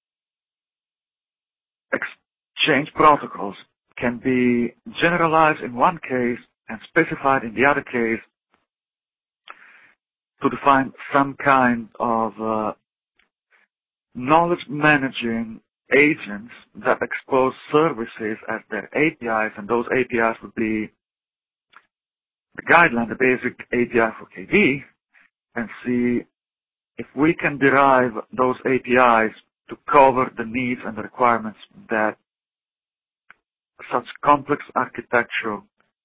exchange protocols can be generalized in one case and specified in the other case to define some kind of uh, knowledge managing agents that expose services as their A P Is, and those A P Is would be the guideline, the basic A P I for K D, and see if we can derive those A P Is to cover the needs and the requirements that such complex architecture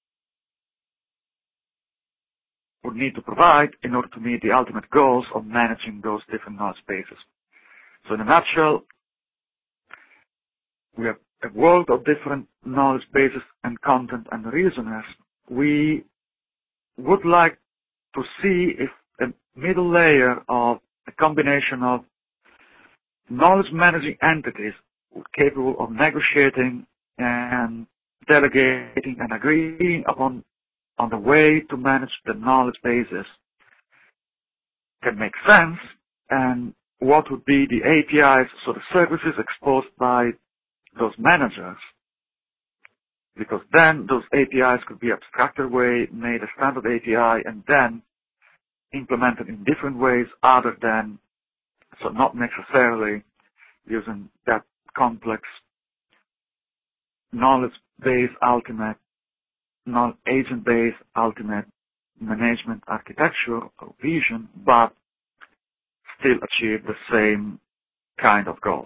would need to provide in order to meet the ultimate goals of managing those different knowledge bases. So in a nutshell, we have a world of different knowledge bases and content and reasoners. We would like to see if a middle layer of a combination of knowledge managing entities capable of negotiating and delegating and agreeing upon on the way to manage the knowledge bases can make sense, and what would be the A P Is, so the services exposed by those managers, because then those A P Is could be abstracted away, made a standard A P I, and then implemented in different ways other than, so not necessarily using that complex knowledge-based ultimate, non-agent-based ultimate management architecture or vision, but still achieve the same kind of goals.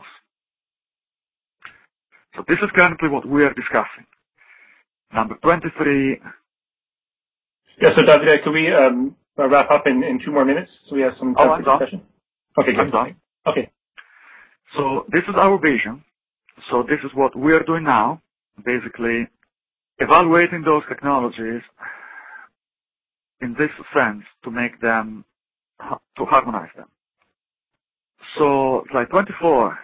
So this is currently what we are discussing. Number twenty-three. Yeah, so Davide, could we um, wrap up in, in two more minutes so we have some time oh, for discussion? Okay, good. I'm done. Okay. So this is our vision. So this is what we are doing now, basically evaluating those technologies in this sense to make them, to harmonize them. So slide twenty-four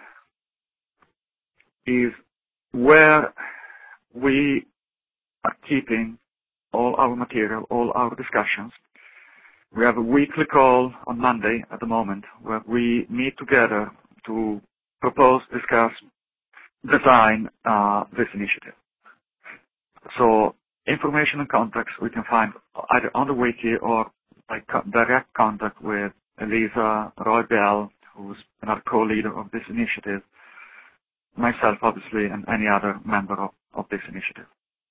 is where we are keeping all our material, all our discussions. We have a weekly call on Monday at the moment where we meet together to propose, discuss, design uh, this initiative. So information and context we can find either on the wiki or by co- direct contact with Elisa, Roy Bell, who's another co-leader of this initiative, myself obviously, and any other member of, of this initiative.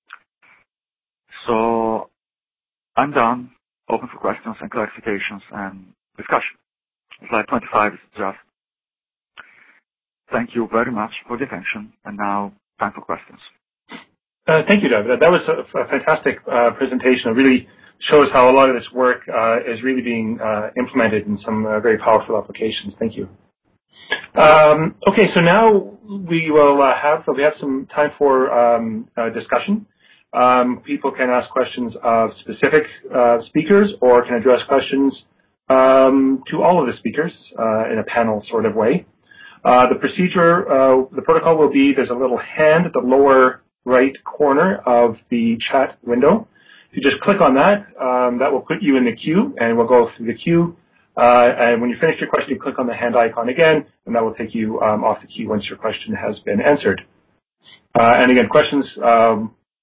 So I'm done, open for questions and clarifications and discussion. Slide twenty-five is just thank you very much for the attention, and now time for questions. Uh, thank you, David. That was a, a fantastic uh, presentation. It really shows how a lot of this work uh, is really being uh, implemented in some uh, very powerful applications. Thank you. Um, okay, so now we will uh, have we have some time for um, uh, discussion. Um, people can ask questions of specific uh, speakers or can address questions um, to all of the speakers uh, in a panel sort of way. Uh, the procedure, uh, the protocol will be there's a little hand at the lower right corner of the chat window. If you just click on that, um, that will put you in the queue, and we'll go through the queue. Uh, and when you finish your question, you click on the hand icon again, and that will take you um, off the queue once your question has been answered. Uh, and again, questions um,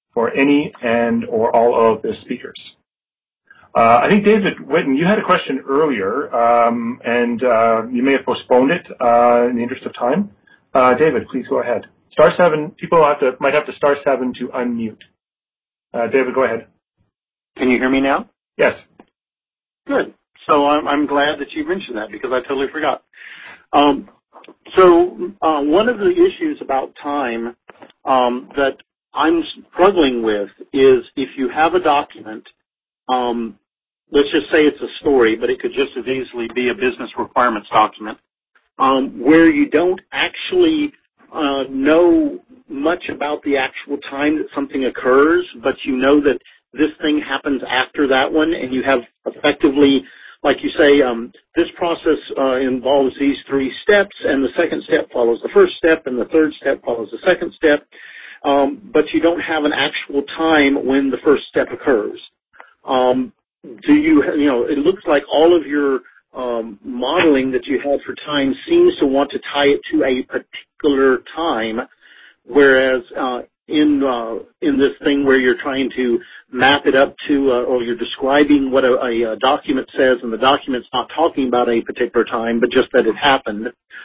for any and or all of the speakers. Uh, I think, David Whitten, you had a question earlier, um, and uh, you may have postponed it uh, in the interest of time. Uh, David, please go ahead. Star seven, people have to, might have to star seven to unmute. Uh, David, go ahead. Can you hear me now? Yes. Good. So I'm, I'm glad that you mentioned that because I totally forgot. Um, so uh, one of the issues about time um, that I'm struggling with is if you have a document, um, let's just say it's a story, but it could just as easily be a business requirements document, um, where you don't actually uh, know much about the actual time that something occurs, but you know that this thing happens after that one, and you have effectively, like you say, um, this process uh, involves these three steps, and the second step follows the first step, and the third step follows the second step, um, but you don't have an actual time when the first step occurs. Um, do you, you know, it looks like all of your um, modeling that you had for time seems to want to tie it to a particular time, whereas uh, in uh, in this thing where you're trying to map it up to, uh, or you're describing what a, a, a document says, and the document's not talking about a particular time, but just that it happened,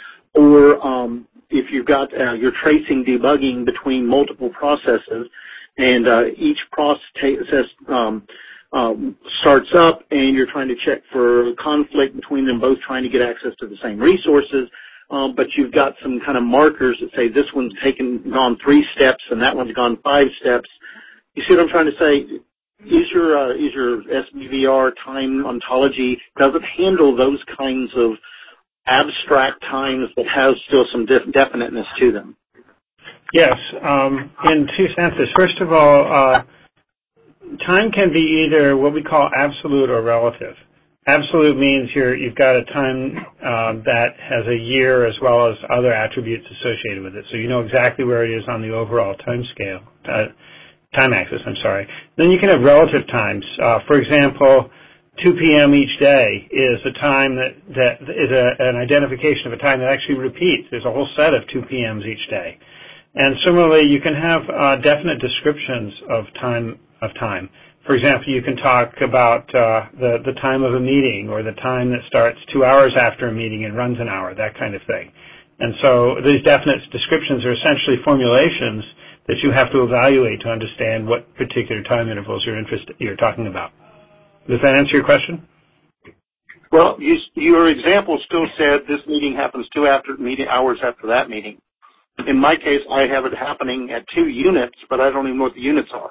or um, if you've got, uh, you're tracing debugging between multiple processes, and uh, each process um, um, starts up, and you're trying to check for conflict between them both trying to get access to the same resources, um, but you've got some kind of markers that say this one's taken gone three steps and that one's gone five steps. You see what I'm trying to say? Is your uh, is your S B V R time ontology, does it handle those kinds of abstract times that have still some def- definiteness to them? Yes, um, in two senses. First of all, uh, time can be either what we call absolute or relative. Absolute means you're, you've got a time uh, that has a year as well as other attributes associated with it, so you know exactly where it is on the overall time scale, uh, time axis, I'm sorry. Then you can have relative times. Uh, for example, two p.m. each day is a time that, that is a, an identification of a time that actually repeats. There's a whole set of two p.m.s each day. And similarly, you can have uh, definite descriptions of time. Of time. For example, you can talk about uh, the, the time of a meeting, or the time that starts two hours after a meeting and runs an hour, that kind of thing. And so these definite descriptions are essentially formulations that you have to evaluate to understand what particular time intervals you're interested, you're talking about. Does that answer your question? Well, you, your example still said this meeting happens two after meeting hours after that meeting. In my case, I have it happening at two units, but I don't even know what the units are.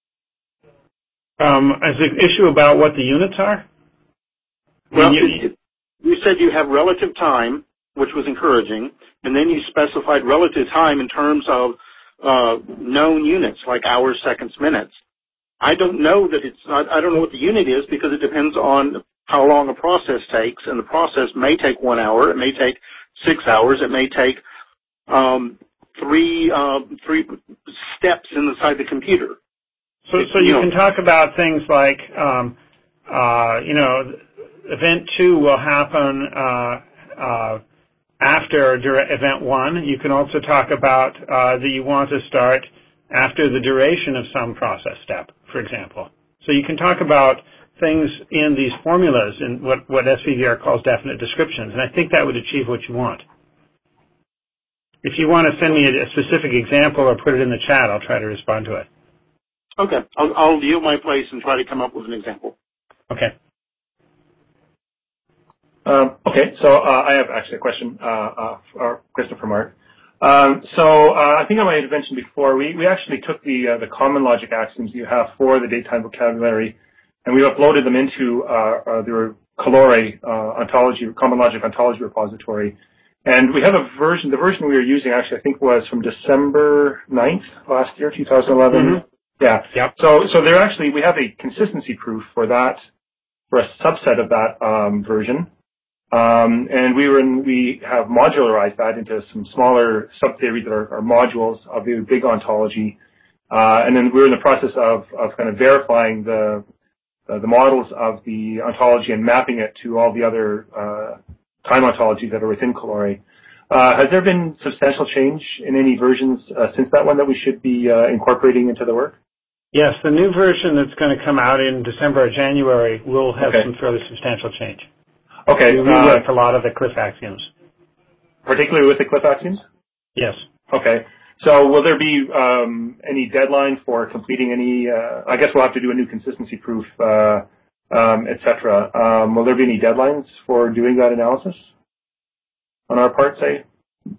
Um, is the issue about what the units are? Well, you, you said you have relative time, which was encouraging, and then you specified relative time in terms of uh, known units, like hours, seconds, minutes. I don't know that it's not, I don't know what the unit is because it depends on how long a process takes, and the process may take one hour, it may take six hours, it may take um, three uh, three steps inside the computer. So, so you, you know, can talk about things like, um, uh, you know, event two will happen uh, uh, after event one. You can also talk about uh, that you want to start after the duration of some process step, for example. So you can talk about things in these formulas in what, what S B V R calls definite descriptions, and I think that would achieve what you want. If you want to send me a, a specific example or put it in the chat, I'll try to respond to it. Okay, I'll, I'll yield my place and try to come up with an example. Okay. Um, okay, so uh, I have actually a question uh, uh, for Christopher Mark. Um, so uh, I think I might have mentioned before, we, we actually took the uh, the common logic axioms you have for the date-time vocabulary, and we uploaded them into uh, uh, the Colore uh, ontology, common logic ontology repository. And we have a version, the version we were using actually I think was from December ninth last year, two thousand eleven. Mm-hmm. Yeah. Yep. So, so there actually, we have a consistency proof for that, for a subset of that um, version. Um, and we were in, we have modularized that into some smaller subtheories that are, are modules of the big ontology. Uh, and then we're in the process of, of kind of verifying the, uh, the models of the ontology and mapping it to all the other, uh, time ontologies that are within Colore. Uh, has there been substantial change in any versions uh, since that one that we should be uh, incorporating into the work? Yes, the new version that's going to come out in December or January will have okay. some fairly substantial change. Okay. We reworked uh, a lot of the cliff axioms. Particularly with the cliff axioms? Yes. Okay. So will there be um, any deadline for completing any, uh, I guess we'll have to do a new consistency proof, uh, um, et cetera. Um, will there be any deadlines for doing that analysis on our part, say?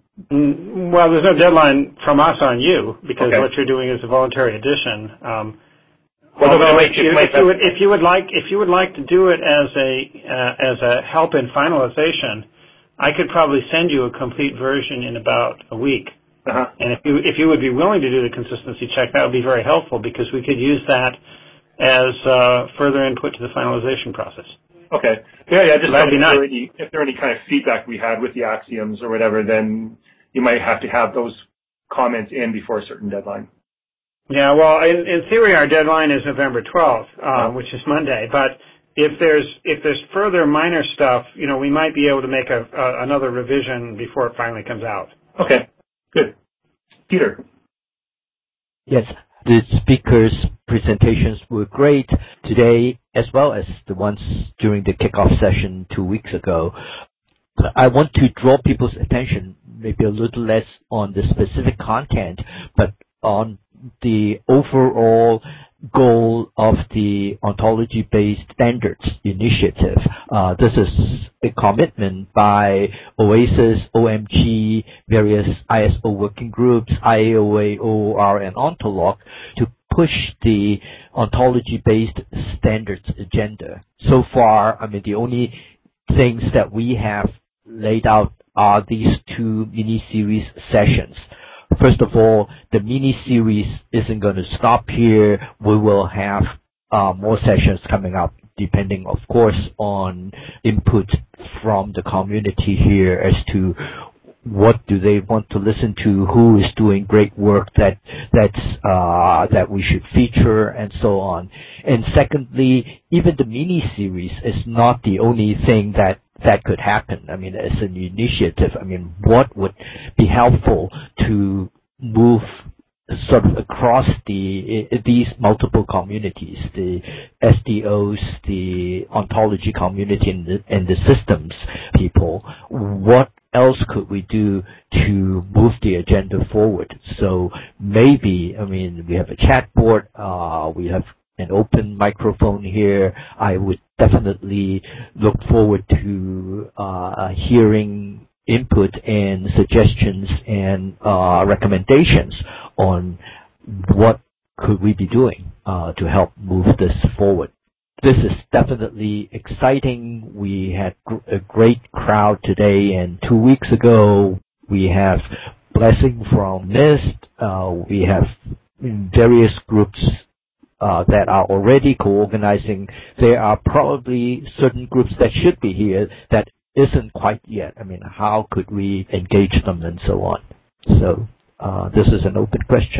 Mm, well, there's no deadline from us on you because okay. what you're doing is a voluntary addition. Um, well, although if you, if, you would, if you would like, if you would like to do it as a uh, as a help in finalization, I could probably send you a complete version in about a week. Uh-huh. And if you if you would be willing to do the consistency check, that would be very helpful because we could use that as uh, further input to the finalization process. Okay. Yeah, yeah. Just That'd if, be nice. there any, if there are any kind of feedback we had with the axioms or whatever, then you might have to have those comments in before a certain deadline. Yeah. Well, in, in theory, our deadline is November twelfth, uh, uh-huh. which is Monday. But if there's if there's further minor stuff, you know, we might be able to make a, a another revision before it finally comes out. Okay. Good. Peter. Yes, the speakers' presentations were great today as well as the ones during the kickoff session two weeks ago. I want to draw people's attention maybe a little less on the specific content, but on the overall goal of the ontology-based standards initiative. Uh, this is a commitment by OASIS, O M G, various I S O working groups, I A O A, O O R, and Ontolog to push the ontology-based standards agenda. So far, I mean, the only things that we have laid out are these two mini-series sessions. First of all, the mini-series isn't going to stop here. We will have uh, more sessions coming up, depending, of course, on input from the community here as to what do they want to listen to, who is doing great work that that's uh, that we should feature, and so on. And secondly, even the mini-series is not the only thing that that could happen. I mean, as an initiative, I mean, what would be helpful to move sort of across the these multiple communities, the S D Os, the ontology community, and the, and the systems people? What else could we do to move the agenda forward? So maybe, I mean, we have a chat board, uh, we have an open microphone here. I would definitely look forward to uh, hearing input and suggestions and uh, recommendations on what could we be doing uh, to help move this forward. This is definitely exciting. We had a great crowd today, and two weeks ago we have blessing from NIST. Uh, we have various groups Uh, that are already co-organizing. There are probably certain groups that should be here that isn't quite yet. I mean, how could we engage them and so on? So uh, this is an open question.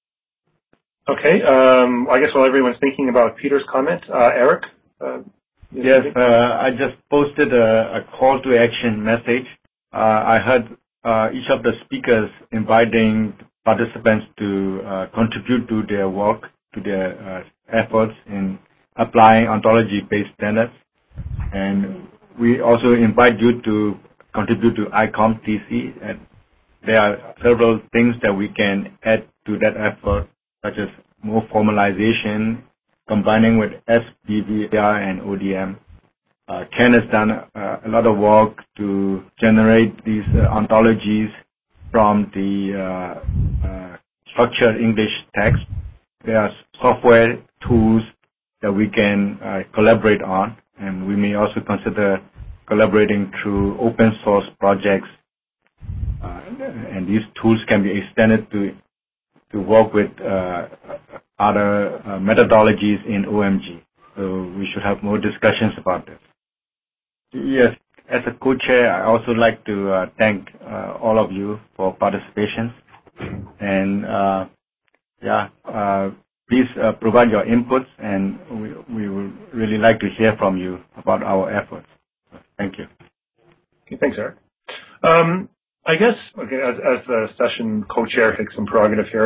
Okay. Um, I guess while everyone's thinking about Peter's comment, uh, Eric? Uh, yes, uh, I just posted a, a call to action message. Uh, I heard uh, each of the speakers inviting participants to uh, contribute to their work, to their uh, efforts in applying ontology-based standards. And we also invite you to contribute to I COM T C. And there are several things that we can add to that effort, such as more formalization, combining with S B V R and O D M. Uh, Ken has done uh, a lot of work to generate these uh, ontologies from the uh, uh, structured English text. There are software tools that we can uh, collaborate on, and we may also consider collaborating through open source projects. Uh, and these tools can be extended to to work with uh, other uh, methodologies in O M G. So we should have more discussions about this. Yes, as a co-chair, I also like to uh, thank uh, all of you for participation. And uh, Yeah, uh, please uh, provide your inputs, and we, we would really like to hear from you about our efforts. Thank you. Okay, thanks, Eric. Um, I guess, okay, as, as the session co-chair, take some prerogative here.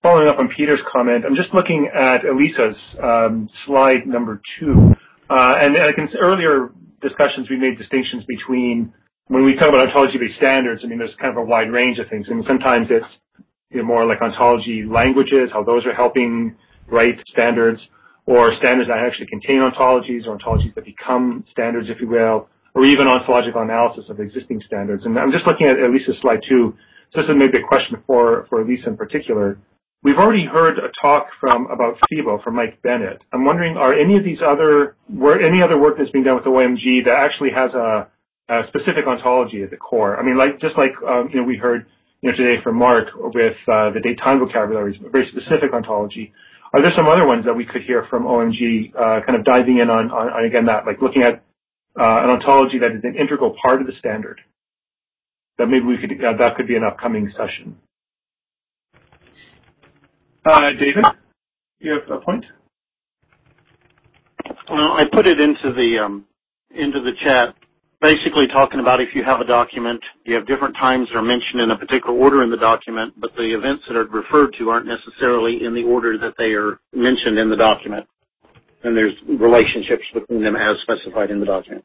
following up on Peter's comment, I'm just looking at Elisa's um, slide number two. Uh, and I can, earlier discussions, we made distinctions between, when we talk about ontology-based standards, I mean, there's kind of a wide range of things. I mean, sometimes it's you know, more like ontology languages, how those are helping write standards, or standards that actually contain ontologies, or ontologies that become standards, if you will, or even ontological analysis of existing standards. And I'm just looking at Elisa's slide two. So this is maybe a question for, for Elisa in particular. We've already heard a talk from about FIBO from Mike Bennett. I'm wondering, are any of these other, were any other work that's being done with O M G that actually has a, a specific ontology at the core? I mean, like just like um, you know, we heard you know today from Mark with uh, the date time vocabularies, a very specific ontology. Are there some other ones that we could hear from O M G, uh, kind of diving in on, on, on again that, like looking at uh, an ontology that is an integral part of the standard? That maybe we could uh, that could be an upcoming session. Uh, David, you have a point? Well, I put it into the um, into the chat, basically talking about if you have a document, you have different times that are mentioned in a particular order in the document, but the events that are referred to aren't necessarily in the order that they are mentioned in the document. And there's relationships between them as specified in the document.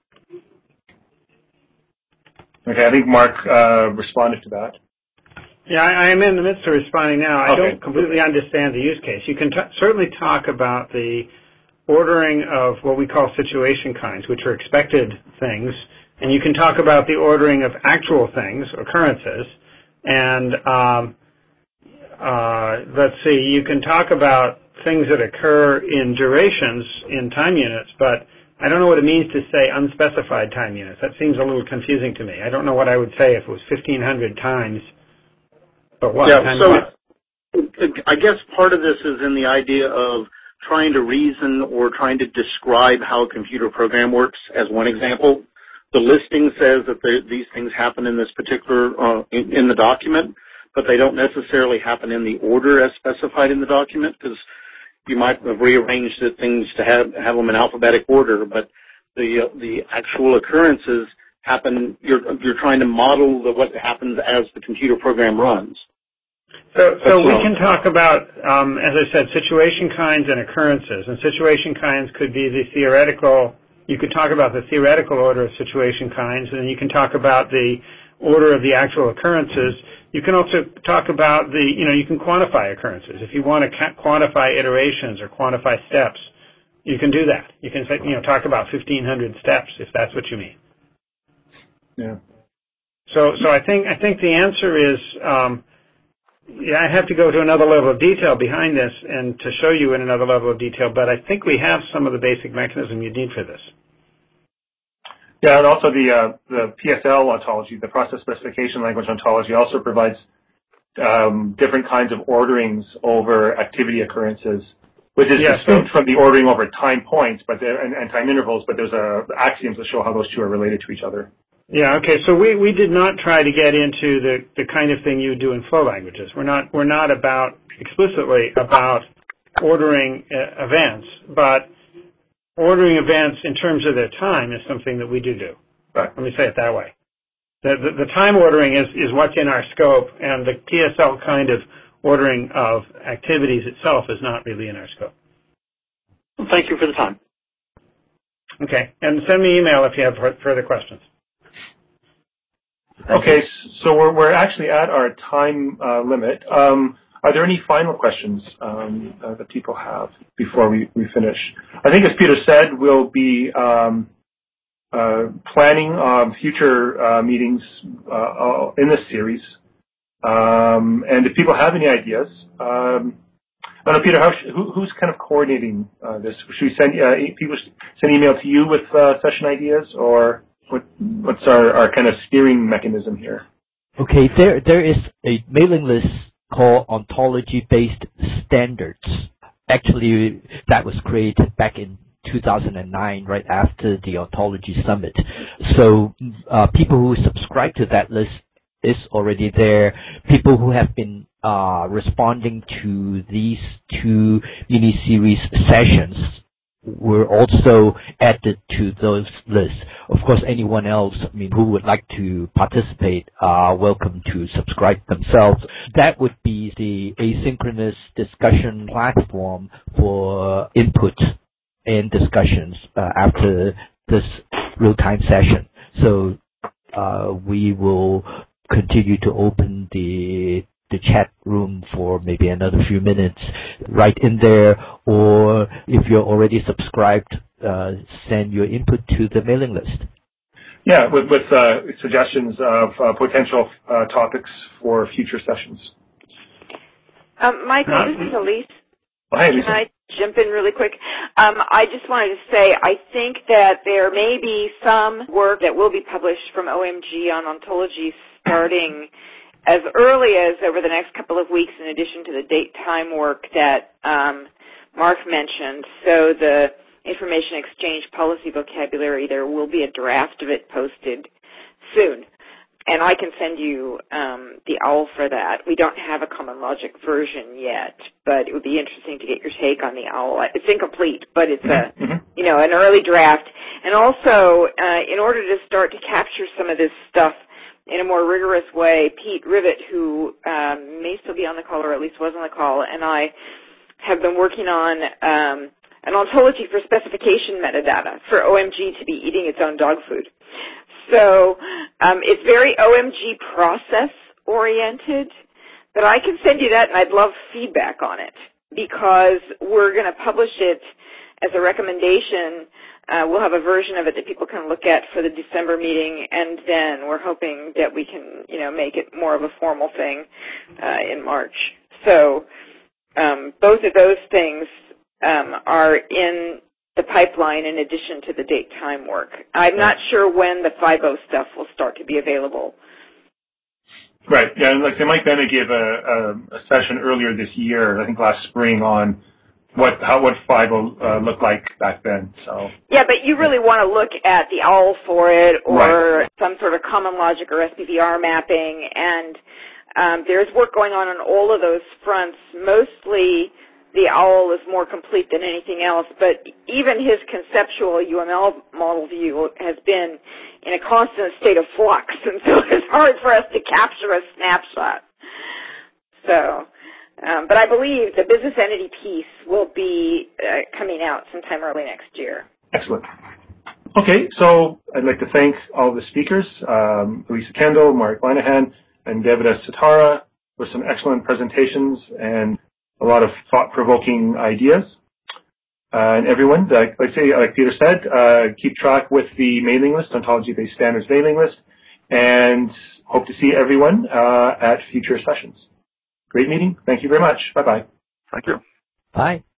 Okay, I think Mark uh, responded to that. Yeah, I am in the midst of responding now. I okay. don't completely understand the use case. You can t- certainly talk about the ordering of what we call situation kinds, which are expected things, and you can talk about the ordering of actual things, occurrences, and um, uh, let's see, you can talk about things that occur in durations in time units, but I don't know what it means to say unspecified time units. That seems a little confusing to me. I don't know what I would say if it was fifteen hundred times. But what? Yeah, so what? I guess part of this is in the idea of trying to reason or trying to describe how a computer program works. As one example, the listing says that the, these things happen in this particular, uh, in, in the document, but they don't necessarily happen in the order as specified in the document, because you might have rearranged the things to have, have them in alphabetic order, but the, uh, the actual occurrences happen, you're, you're trying to model the, what happens as the computer program runs. So, so we can talk about, um, as I said, situation kinds and occurrences. And situation kinds could be the theoretical, you could talk about the theoretical order of situation kinds, and you can talk about the order of the actual occurrences. You can also talk about the, you know, you can quantify occurrences. If you want to ca- quantify iterations or quantify steps, you can do that. You can say, you know, talk about fifteen hundred steps if that's what you mean. Yeah. So, so I think, I think the answer is, um, yeah, I have to go to another level of detail behind this and to show you in another level of detail, but I think we have some of the basic mechanism you need for this. Yeah, and also the uh, the P S L ontology, the process specification language ontology, also provides um, different kinds of orderings over activity occurrences, which is yeah, distinct so, from the ordering over time points, but there, and, and time intervals. But there's a axioms that show how those two are related to each other. Yeah, okay, so we, we did not try to get into the, the kind of thing you do in flow languages. We're not, we're not about, explicitly about ordering uh, events, but ordering events in terms of their time is something that we do do. Right. Let me say it that way. The, the, the time ordering is, is what's in our scope, and the P S L kind of ordering of activities itself is not really in our scope. Well, thank you for the time. Okay, and send me email if you have further questions. Okay, so we're we're actually at our time uh, limit. Um, are there any final questions um, uh, that people have before we, we finish? I think, as Peter said, we'll be um, uh, planning um, future uh, meetings uh, in this series. Um, and if people have any ideas, um, I don't know, Peter, how sh- who, who's kind of coordinating uh, this? Should we send uh, people send email to you with uh, session ideas, or What, what's our, our kind of steering mechanism here? Okay, there there is a mailing list called Ontology-Based Standards. Actually, that was created back in two thousand nine, right after the Ontology Summit. So uh, people who subscribe to that list is already there. People who have been uh, responding to these two mini-series sessions were also added to those lists. Of course, anyone else, I mean, who would like to participate are welcome to subscribe themselves. That would be the asynchronous discussion platform for input and discussions uh, after this real-time session. So uh, we will continue to open the the chat room for maybe another few minutes right in there, or if you're already subscribed, uh, send your input to the mailing list. Yeah, with, with uh, suggestions of uh, potential uh, topics for future sessions. Um, Michael, uh, this is Elise. Oh, hey, Lisa. Can I jump in really quick? Um, I just wanted to say I think that there may be some work that will be published from O M G on ontology starting as early as over the next couple of weeks, in addition to the date-time work that um, Mark mentioned. So the information exchange policy vocabulary, there will be a draft of it posted soon. And I can send you um, the O W L for that. We don't have a common logic version yet, but it would be interesting to get your take on the O W L. It's incomplete, but it's a, mm-hmm. you know, an early draft. And also, uh, in order to start to capture some of this stuff in a more rigorous way, Pete Rivet, who um, may still be on the call or at least was on the call, and I have been working on um, an ontology for specification metadata for O M G to be eating its own dog food. So um, it's very O M G process-oriented, but I can send you that, and I'd love feedback on it because we're going to publish it as a recommendation. Uh, we'll have a version of it that people can look at for the December meeting, and then we're hoping that we can, you know, make it more of a formal thing uh, in March. So um, both of those things um, are in the pipeline in addition to the date-time work. I'm not sure when the five point oh stuff will start to be available. Right. Yeah, and like they Mike Bennett gave a, a, a session earlier this year, I think last spring, on what how what five point oh uh, looked like back then. So yeah, but you really want to look at the O W L for it, or right. some sort of common logic or S P V R mapping, and um, there's work going on on all of those fronts. Mostly the O W L is more complete than anything else, but even his conceptual U M L model view has been in a constant state of flux, and so it's hard for us to capture a snapshot. So, um, but I believe the business entity piece will be uh, coming out sometime early next year. Excellent. Okay, so I'd like to thank all the speakers, um, Lisa Kendall, Mark Linehan, and Devida Sitara, for some excellent presentations and a lot of thought-provoking ideas. Uh, and everyone, like, like, say, like Peter said, uh, keep track with the mailing list, Ontology-Based Standards mailing list, and hope to see everyone uh, at future sessions. Great meeting. Thank you very much. Bye-bye. Thank you. Bye.